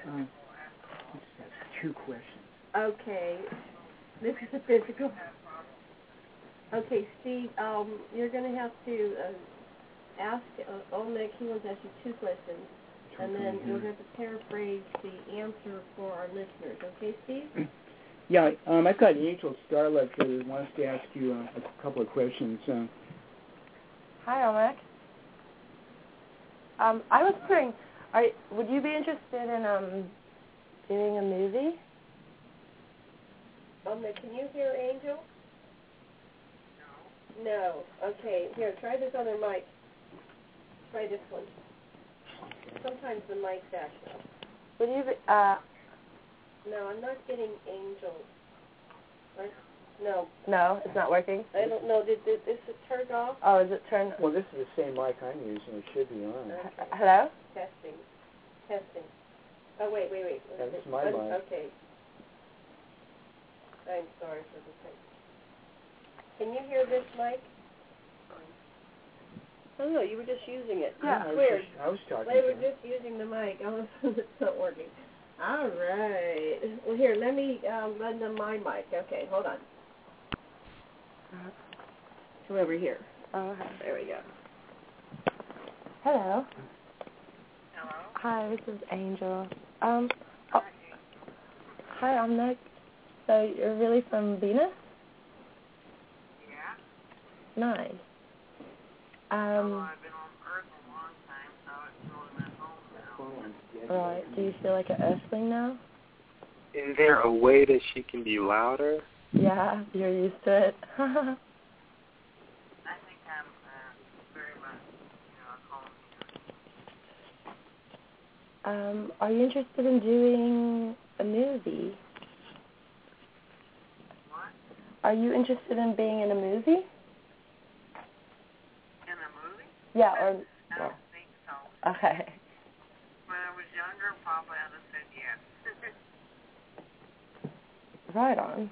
Speaker 2: two questions.
Speaker 1: Okay. This is a physical. Okay, Steve. You're going to have to ask Oleg. He wants to ask you two questions. And then we're going to paraphrase the answer for our listeners. Okay, Steve?
Speaker 2: Yeah, I've got Angel Starlet who wants to ask you a couple of questions.
Speaker 4: Hi, Oleg. I was wondering, would you be interested in doing a movie?
Speaker 1: Can you hear Angel? No. Okay, here, try this other mic. Try this one. Sometimes the mic's actually.
Speaker 4: Would you be,
Speaker 1: No, I'm not getting Angel. No.
Speaker 4: No, it's not working?
Speaker 1: I don't know. Is it turned off?
Speaker 4: Oh, is it turned?
Speaker 2: Well, this is the same mic I'm using. It should be on.
Speaker 1: Okay.
Speaker 4: Hello?
Speaker 1: Testing. Oh, wait.
Speaker 2: Yeah, this is my mic.
Speaker 1: Okay. I'm sorry for the thing. Can you hear this mic? Oh, no, you were just using it.
Speaker 4: Yeah.
Speaker 1: That's weird.
Speaker 2: I was talking
Speaker 1: They
Speaker 2: to
Speaker 1: were
Speaker 2: him.
Speaker 1: just using the mic. Oh, it's not working. All right. Well, here, let me lend them my mic. Okay, hold on. Come over here.
Speaker 4: Oh, okay.
Speaker 1: There we go.
Speaker 4: Hello. Hi, this is Angel. Hi, I'm Nick. So you're really from Venus?
Speaker 6: Yeah.
Speaker 4: Nice.
Speaker 6: I've been on Earth a long time, so it's really my home now.
Speaker 4: Right. Do you feel like an Earthling now?
Speaker 5: Is there a way that she can be louder?
Speaker 4: Yeah, you're used to it.
Speaker 6: I think I'm very much, home here.
Speaker 4: Are you interested in doing a movie?
Speaker 6: What?
Speaker 4: Are you interested in being in a movie?
Speaker 6: In a movie?
Speaker 4: Yeah,
Speaker 6: I don't think so.
Speaker 4: Okay.
Speaker 6: When I was younger, probably I'd have said yes.
Speaker 4: Right on.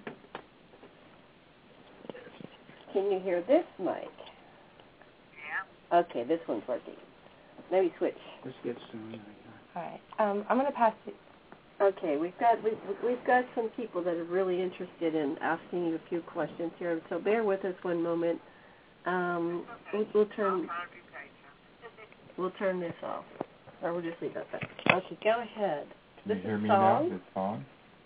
Speaker 1: Can you hear this mic?
Speaker 6: Yeah.
Speaker 1: Okay, this one's working. Maybe switch.
Speaker 2: Let's get some.
Speaker 4: All right. I'm gonna pass you.
Speaker 1: Okay, we've got some people that are really interested in asking you a few questions here, so bear with us one moment. We'll turn this off, or we'll just leave that back. Okay, go ahead.
Speaker 3: Can you hear me
Speaker 1: Song.
Speaker 3: now? This song?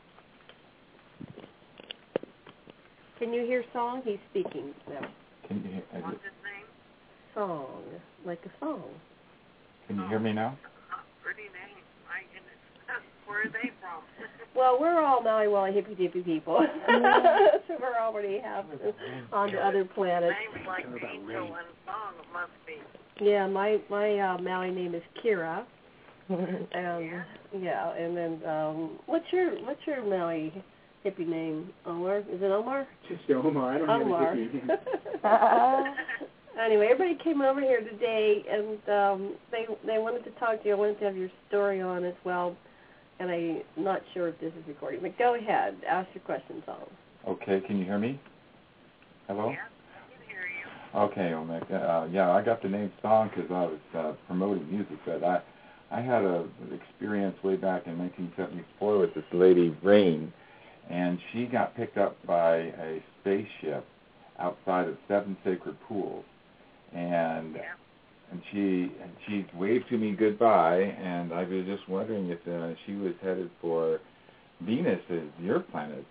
Speaker 1: Can you hear Song? He's speaking now.
Speaker 3: Can you hear?
Speaker 6: What's his name?
Speaker 1: Song, like a song.
Speaker 3: Can you hear me now?
Speaker 6: Pretty name. My goodness. Where are they from?
Speaker 1: Well, we're all Maui Wally hippy dippy people, so we're already half on to other planets.
Speaker 6: Names like Angel and Song, it must be.
Speaker 1: Yeah, my Maui name is Kira, and and then what's your Maui hippie name? Omar? Is it Omar?
Speaker 2: Just Omar. I don't
Speaker 1: Omar.
Speaker 2: have a
Speaker 1: Anyway, everybody came over here today, and they wanted to talk to you. I wanted to have your story on as well, and I'm not sure if this is recording. But go ahead, ask your questions, Song.
Speaker 3: Okay, can you hear me? Hello?
Speaker 6: Yeah, I can hear you.
Speaker 3: Okay, Omega. Yeah, I got the name Song because I was promoting music, but I had an experience way back in 1974 with this lady, Rain, and she got picked up by a spaceship outside of 7 sacred pools, and she waved to me goodbye, and I was just wondering if she was headed for Venus is your planet.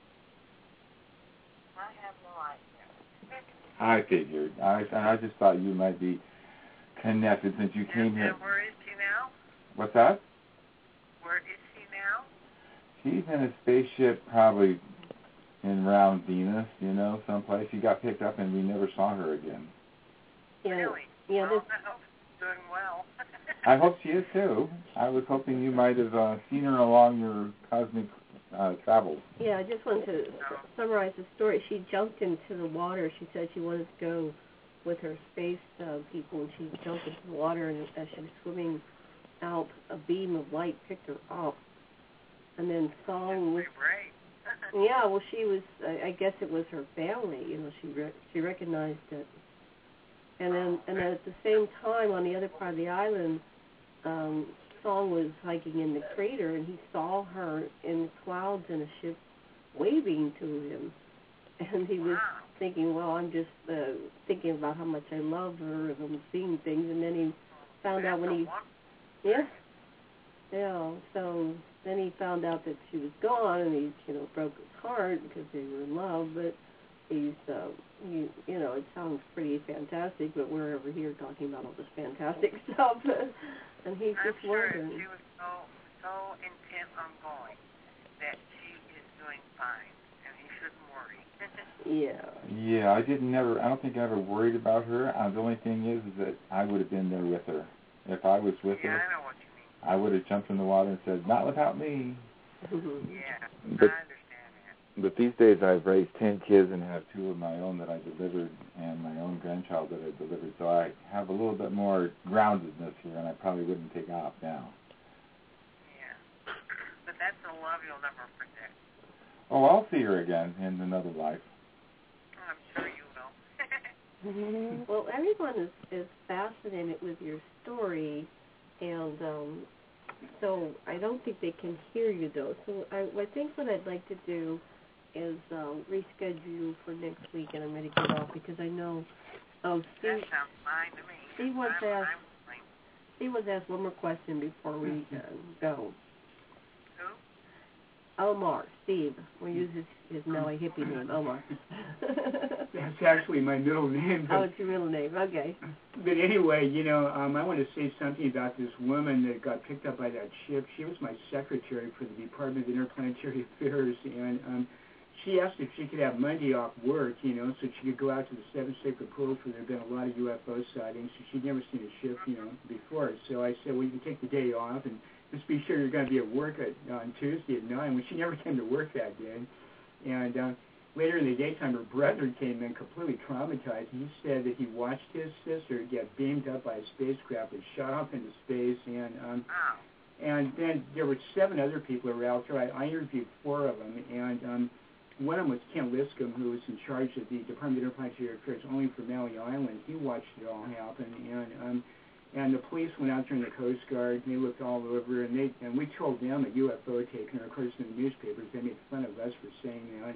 Speaker 6: I have no idea.
Speaker 3: I figured. I just thought you might be connected since you came here.
Speaker 6: And where is she now?
Speaker 3: What's that?
Speaker 6: Where is she now?
Speaker 3: She's in a spaceship probably in around Venus, someplace. She got picked up and we never saw her again.
Speaker 1: Yeah.
Speaker 6: Really?
Speaker 1: Yeah,
Speaker 6: well, I hope she's doing well.
Speaker 3: I hope she is too. I was hoping you might have seen her along your cosmic travels.
Speaker 1: Yeah, I just wanted to summarize the story. She jumped into the water. She said she wanted to go with her space people, and she jumped into the water, and as she was swimming out, a beam of light picked her up. And then Song was... Yeah, well, she was, I guess it was her family, she recognized it. And then at the same time, on the other part of the island, Song was hiking in the crater, and he saw her in the clouds in a ship waving to him. And he was thinking, well, I'm just thinking about how much I love her, and I'm seeing things. And then he found out when he... Yeah. Yeah, so then he found out that she was gone, and he, broke his heart because they were in love. But he's, it sounds pretty fantastic, but we're over here talking about all this fantastic stuff, and he's just wondering.
Speaker 6: She was so intent on going that she is doing fine, and he shouldn't worry.
Speaker 3: Yeah, I don't think I ever worried about her. The only thing is that I would have been there with her. If I was with her,
Speaker 6: I know what you mean.
Speaker 3: I would have jumped in the water and said, not without me.
Speaker 6: Yeah, I
Speaker 3: But,
Speaker 6: understand that.
Speaker 3: But these days I've raised 10 kids and have 2 of my own that I delivered and my own grandchild that I delivered. So I have a little bit more groundedness here, and I probably wouldn't take off now.
Speaker 6: Yeah. But that's a love you'll never forget.
Speaker 3: Oh, I'll see her again in another life.
Speaker 6: I'm sure you will.
Speaker 1: Well, everyone is fascinated with your story, and so I don't think they can hear you, though. So I think what I'd like to do is reschedule you for next week, and I'm going to get off because I know
Speaker 6: that sounds fine to me.
Speaker 1: Steve was asked one more question before we go.
Speaker 6: Who?
Speaker 1: Omar, Steve. We'll use his Nelly hippie name, Omar.
Speaker 2: That's actually my middle name.
Speaker 1: Oh, it's your middle name. Okay.
Speaker 2: But anyway, I want to say something about this woman that got picked up by that ship. She was my secretary for the Department of Interplanetary Affairs, and she asked if she could have Monday off work, so she could go out to the Seven Sacred Pools where there have been a lot of UFO sightings. So she'd never seen a ship, before. So I said, well, you can take the day off and just be sure you're going to be at work on Tuesday at 9. Well, she never came to work that day. And later in the daytime, her brother came in completely traumatized. He said that he watched his sister get beamed up by a spacecraft and shot off into space. And then there were 7 other people around there. I interviewed 4 of them, and one of them was Ken Liscombe, who was in charge of the Department of Interplanetary Affairs only for Maui Island. He watched it all happen, and the police went out there in the Coast Guard, and they looked all over, and we told them a UFO had taken her. Of course, in the newspapers, they made fun of us for saying that.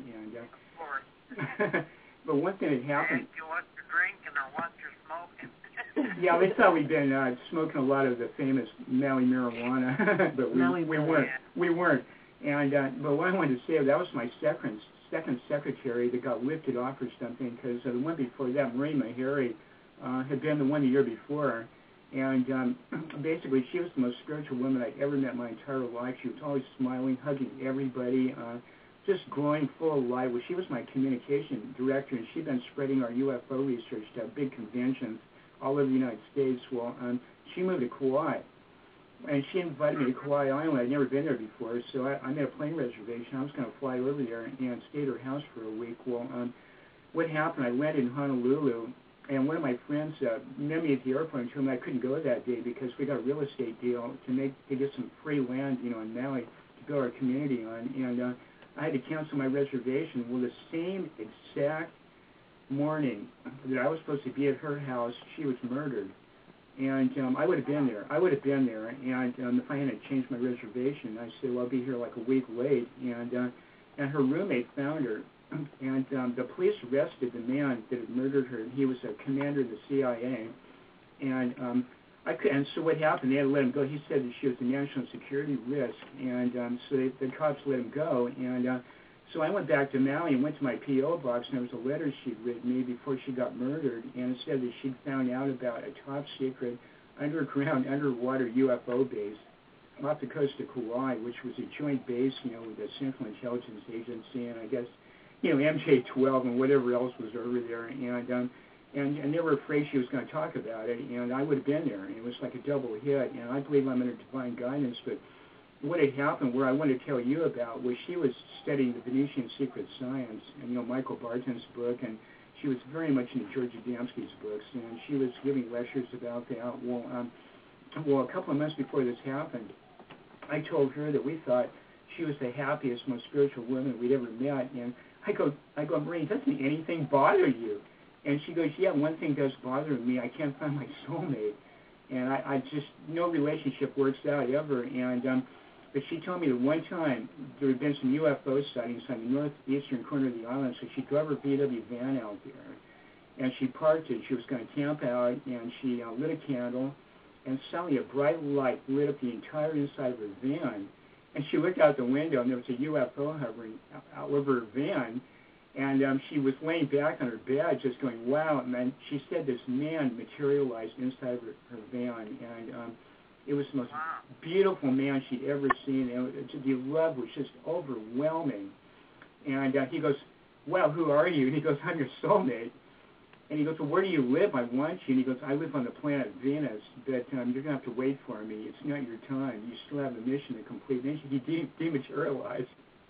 Speaker 6: Of course.
Speaker 2: But one thing that happened...
Speaker 6: If you want to drink and or want to smoking.
Speaker 2: Yeah, they thought we'd been smoking a lot of the famous Maui marijuana, but we weren't. We weren't. And but what I wanted to say, that was my second secretary that got lifted off or something, because the one before that, Marie Meharry, had been the one the year before. And basically, she was the most spiritual woman I'd ever met in my entire life. She was always smiling, hugging everybody, just glowing full of light. Well, she was my communication director, and she'd been spreading our UFO research to big conventions all over the United States. Well, she moved to Kauai, and she invited me to Kauai Island. I'd never been there before, so I made a plane reservation. I was going to fly over there and stay at her house for a week. Well, what happened, I landed in Honolulu, and one of my friends met me at the airport and told me I couldn't go that day because we got a real estate deal to get some free land, in Maui to build our community on, and I had to cancel my reservation. Well, the same exact morning that I was supposed to be at her house, she was murdered. And I would have been there. And if I hadn't changed my reservation, I said, well, I'll be here like a week late. And her roommate found her. And the police arrested the man that had murdered her. He was a commander of the CIA. And And so what happened? They had to let him go. He said that she was a national security risk, and so the cops let him go. And so I went back to Maui and went to my P.O. box, and there was a letter she'd written me before she got murdered, and it said that she'd found out about a top-secret underground underwater UFO base off the coast of Kauai, which was a joint base, with the Central Intelligence Agency, and I guess, MJ-12 and whatever else was over there, and they were afraid she was going to talk about it, and I would have been there, and it was like a double hit, and I believe I'm under divine guidance, but what had happened, where I want to tell you about, was she was studying the Venetian Secret Science, and Michael Barton's book, and she was very much into George Adamski's books, and she was giving lectures about that. Well, a couple of months before this happened, I told her that we thought she was the happiest, most spiritual woman we'd ever met, and I go, Maureen, doesn't anything bother you? And she goes, yeah, one thing does bother me. I can't find my soulmate, and I just, no relationship works out ever, and but she told me that one time there had been some UFO sightings on the northeastern corner of the island, so she drove her VW van out there, and she parked it. She was going to camp out, and she lit a candle, and suddenly a bright light lit up the entire inside of her van, and she looked out the window, and there was a UFO hovering out over her van, and she was laying back on her bed just going, wow, and then she said this man materialized inside of her van, and it was the most beautiful man she'd ever seen, and the love was just overwhelming. And he goes, well, who are you? And he goes, I'm your soulmate. And he goes, well, where do you live? I want you. And he goes, I live on the planet Venus, but you're going to have to wait for me. It's not your time. You still have a mission to complete. And he dematerialized.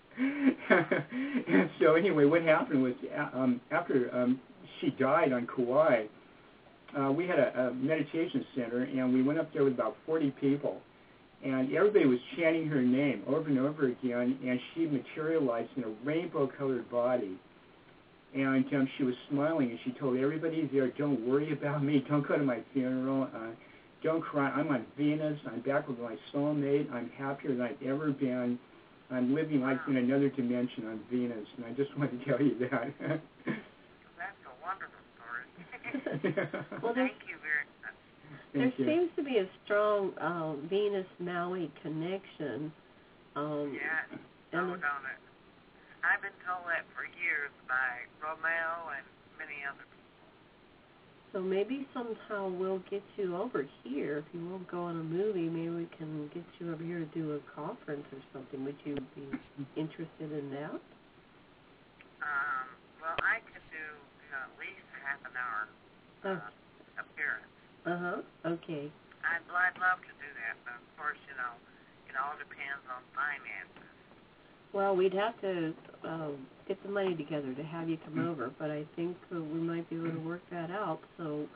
Speaker 2: And so anyway, what happened was after she died on Kauai, we had a meditation center, and we went up there with about 40 people, and everybody was chanting her name over and over again, and she materialized in a rainbow-colored body, and she was smiling, and she told everybody there, don't worry about me, don't go to my funeral, don't cry, I'm on Venus, I'm back with my soulmate, I'm happier than I've ever been, I'm living like in another dimension on Venus, and I just wanted to tell you that.
Speaker 6: That's a wonderful story.
Speaker 1: Well,
Speaker 6: thank you very much.
Speaker 1: There seems to be a strong Venus-Maui connection.
Speaker 6: Yeah, don't it? I've been told that for years by Romeo and many other people.
Speaker 1: So maybe somehow we'll get you over here. If you won't go on a movie, maybe we can get you over here to do a conference or something. Would you be interested in that?
Speaker 6: Well, I could do at least half an hour appearance.
Speaker 1: Okay.
Speaker 6: I'd love to do that, but of course, it all depends on finances.
Speaker 1: Well, we'd have to get the money together to have you come over, but I think we might be able to work that out. So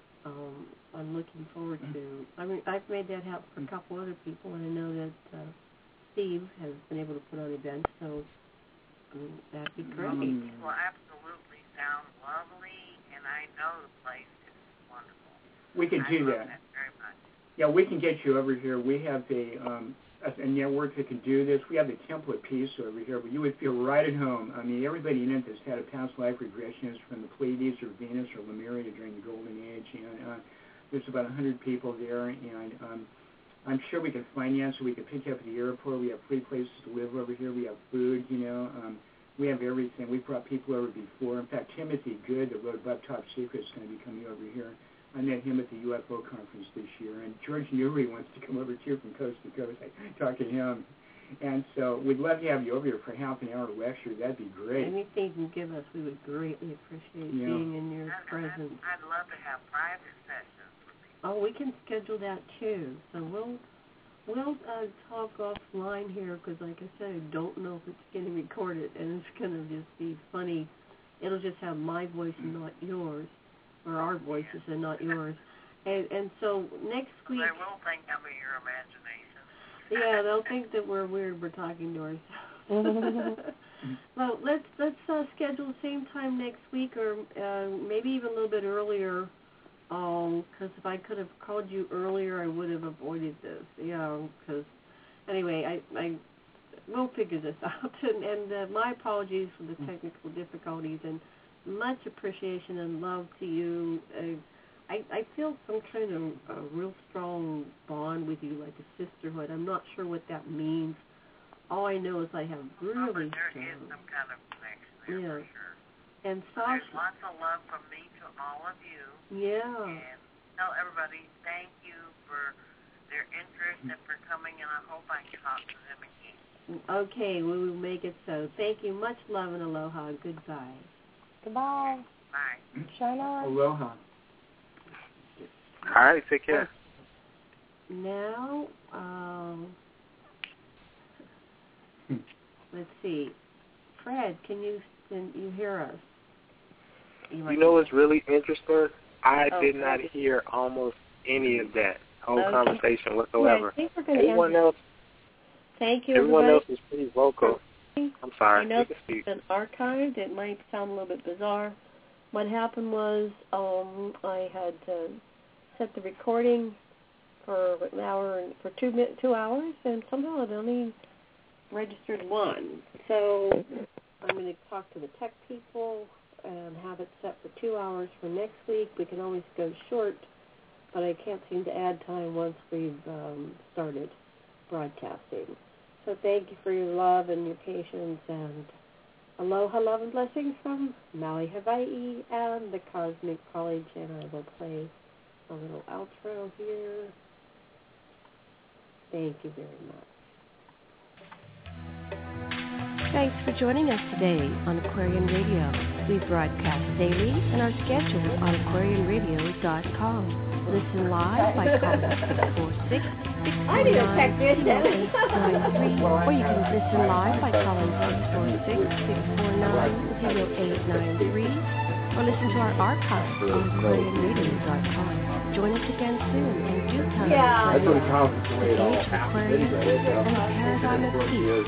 Speaker 1: I'm looking forward to. I mean, I've made that happen for a couple other people, and I know that Steve has been able to put on events. So that'd be great.
Speaker 6: Well, absolutely, sounds lovely, and I know the place is wonderful.
Speaker 2: We can do that.
Speaker 6: Very much.
Speaker 2: Yeah, we can get you over here. We have a network that can do this. We have the Temple of Peace over here, but you would feel right at home. I mean, everybody in it has had a past life regressionist from the Pleiades or Venus or Lemuria during the Golden Age, and there's about 100 people there, and I'm sure we can finance it. We can pick you up at the airport. We have free places to live over here. We have food, we have everything. We've brought people over before. In fact, Timothy Good, that wrote Above Top Secret, is going to be coming over here. I met him at the UFO conference this year, and George Newry wants to come over too from coast to coast. I talked to him, and so we'd love to have you over here for half an hour lecture. That'd be great.
Speaker 1: Anything you can give us, we would greatly appreciate being in your presence.
Speaker 6: I'd love to have private sessions with people.
Speaker 1: Oh, we can schedule that too. So we'll talk offline here because, like I said, I don't know if it's getting recorded, and it's going to just be funny. It'll just have my voice and not yours. Or our voices and not yours. And so next week...
Speaker 6: They will think I'm in your imagination.
Speaker 1: Yeah, they'll think that we're weird. We're talking to ourselves. Well, let's schedule the same time next week, or maybe even a little bit earlier. Because if I could have called you earlier, I would have avoided this. Yeah. Because anyway, we'll figure this out. And my apologies for the technical difficulties and much appreciation and love to you. I feel some kind of a real strong bond with you, like a sisterhood. I'm not sure what that means. All I know is I have really
Speaker 6: there is some kind of connection there for sure.
Speaker 1: And
Speaker 6: Sasha, there's lots of love from me to all of you.
Speaker 1: Yeah.
Speaker 6: And tell everybody thank you for their interest and for coming, and I hope I can talk to them again.
Speaker 1: Okay, we will make it so. Thank you. Much love and aloha. Goodbye.
Speaker 4: Goodbye.
Speaker 6: Bye.
Speaker 4: Shine on.
Speaker 2: Aloha.
Speaker 5: All right, take care.
Speaker 1: Now, let's see. Fred, can you hear us?
Speaker 5: You know what's really interesting? I did not hear almost any of that whole conversation whatsoever.
Speaker 1: Yeah, I think we're going to
Speaker 5: everyone else.
Speaker 1: Thank you,
Speaker 5: everyone
Speaker 1: everybody.
Speaker 5: else is pretty vocal. I'm sorry.
Speaker 1: I know it's been archived. It might sound a little bit bizarre. What happened was I had set the recording for an hour and for 2 hours, and somehow it only registered one. So I'm going to talk to the tech people and have it set for 2 hours for next week. We can always go short, but I can't seem to add time once we've started broadcasting. So thank you for your love and your patience, and aloha, love, and blessings from Maui, Hawaii, and the Cosmic College, and I will play a little outro here. Thank you very much. Thanks for joining us today on Aquarian Radio. We broadcast daily and are scheduled on aquarianradio.com. Listen live by calling 646-649-0893, or you can listen live by calling 646-649-0893, or listen to our archives on aquarianradio.com. Join us again soon, and do tell us the age of Aquarius and the paradigm of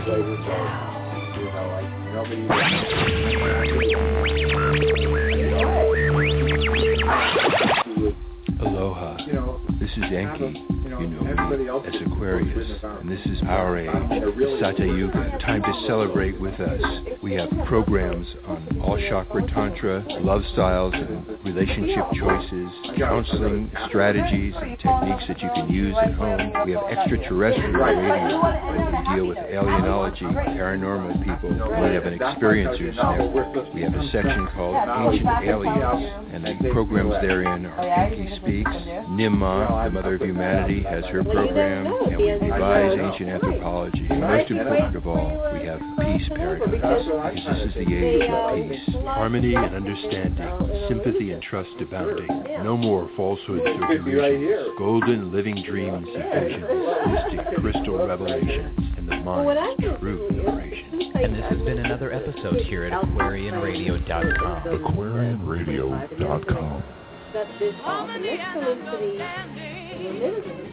Speaker 1: peace.
Speaker 7: Aloha. This is Enki. You know me as Aquarius, and this is our age, Sata Yuga. Time to celebrate with us. We have programs on all chakra tantra, love styles and relationship choices, counseling, strategies, and techniques that you can use at home. We have extraterrestrial radio, where we deal with alienology, paranormal people. We have an experiencers network. We have a section called Ancient Aliens, and the programs therein are Enki Speaks, Nimma, the Mother of Humanity, has her program, and we revise ancient anthropology. And most important of all, we have Peace Paradise, because this is the age of peace. Harmony and understanding, sympathy and trust abounding. No more falsehoods or delusions. Golden living dreams and visions, mystic crystal revelations, and the mind's true liberation.
Speaker 8: And this has been another episode here at AquarianRadio.com.
Speaker 7: AquarianRadio.com.
Speaker 1: That is awesome. Let's go into the religion.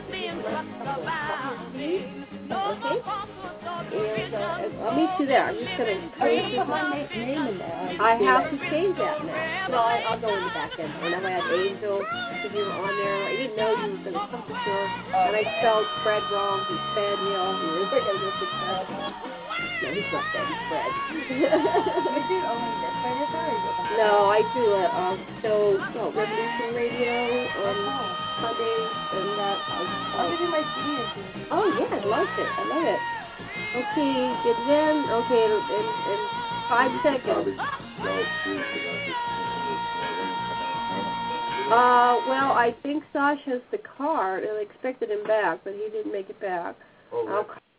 Speaker 1: Okay? And I'll meet you there. I'm just going to put my name in there. I have to change that now. No, I'll go in the back end. And I had Angel, because you were on there. I didn't know you were going to come to shore. And I spelled Fred wrong. He's Fred, you know. No, he's not Fred. He's Fred.
Speaker 4: You do only this radio?
Speaker 1: No, I do a Revolution Radio on Sundays and that.
Speaker 4: I'll give you my CD.
Speaker 1: Oh yeah, I love it. Okay, and then in 5 seconds. Well, I think Sasha has the card, and I expected him back, but he didn't make it back. I'll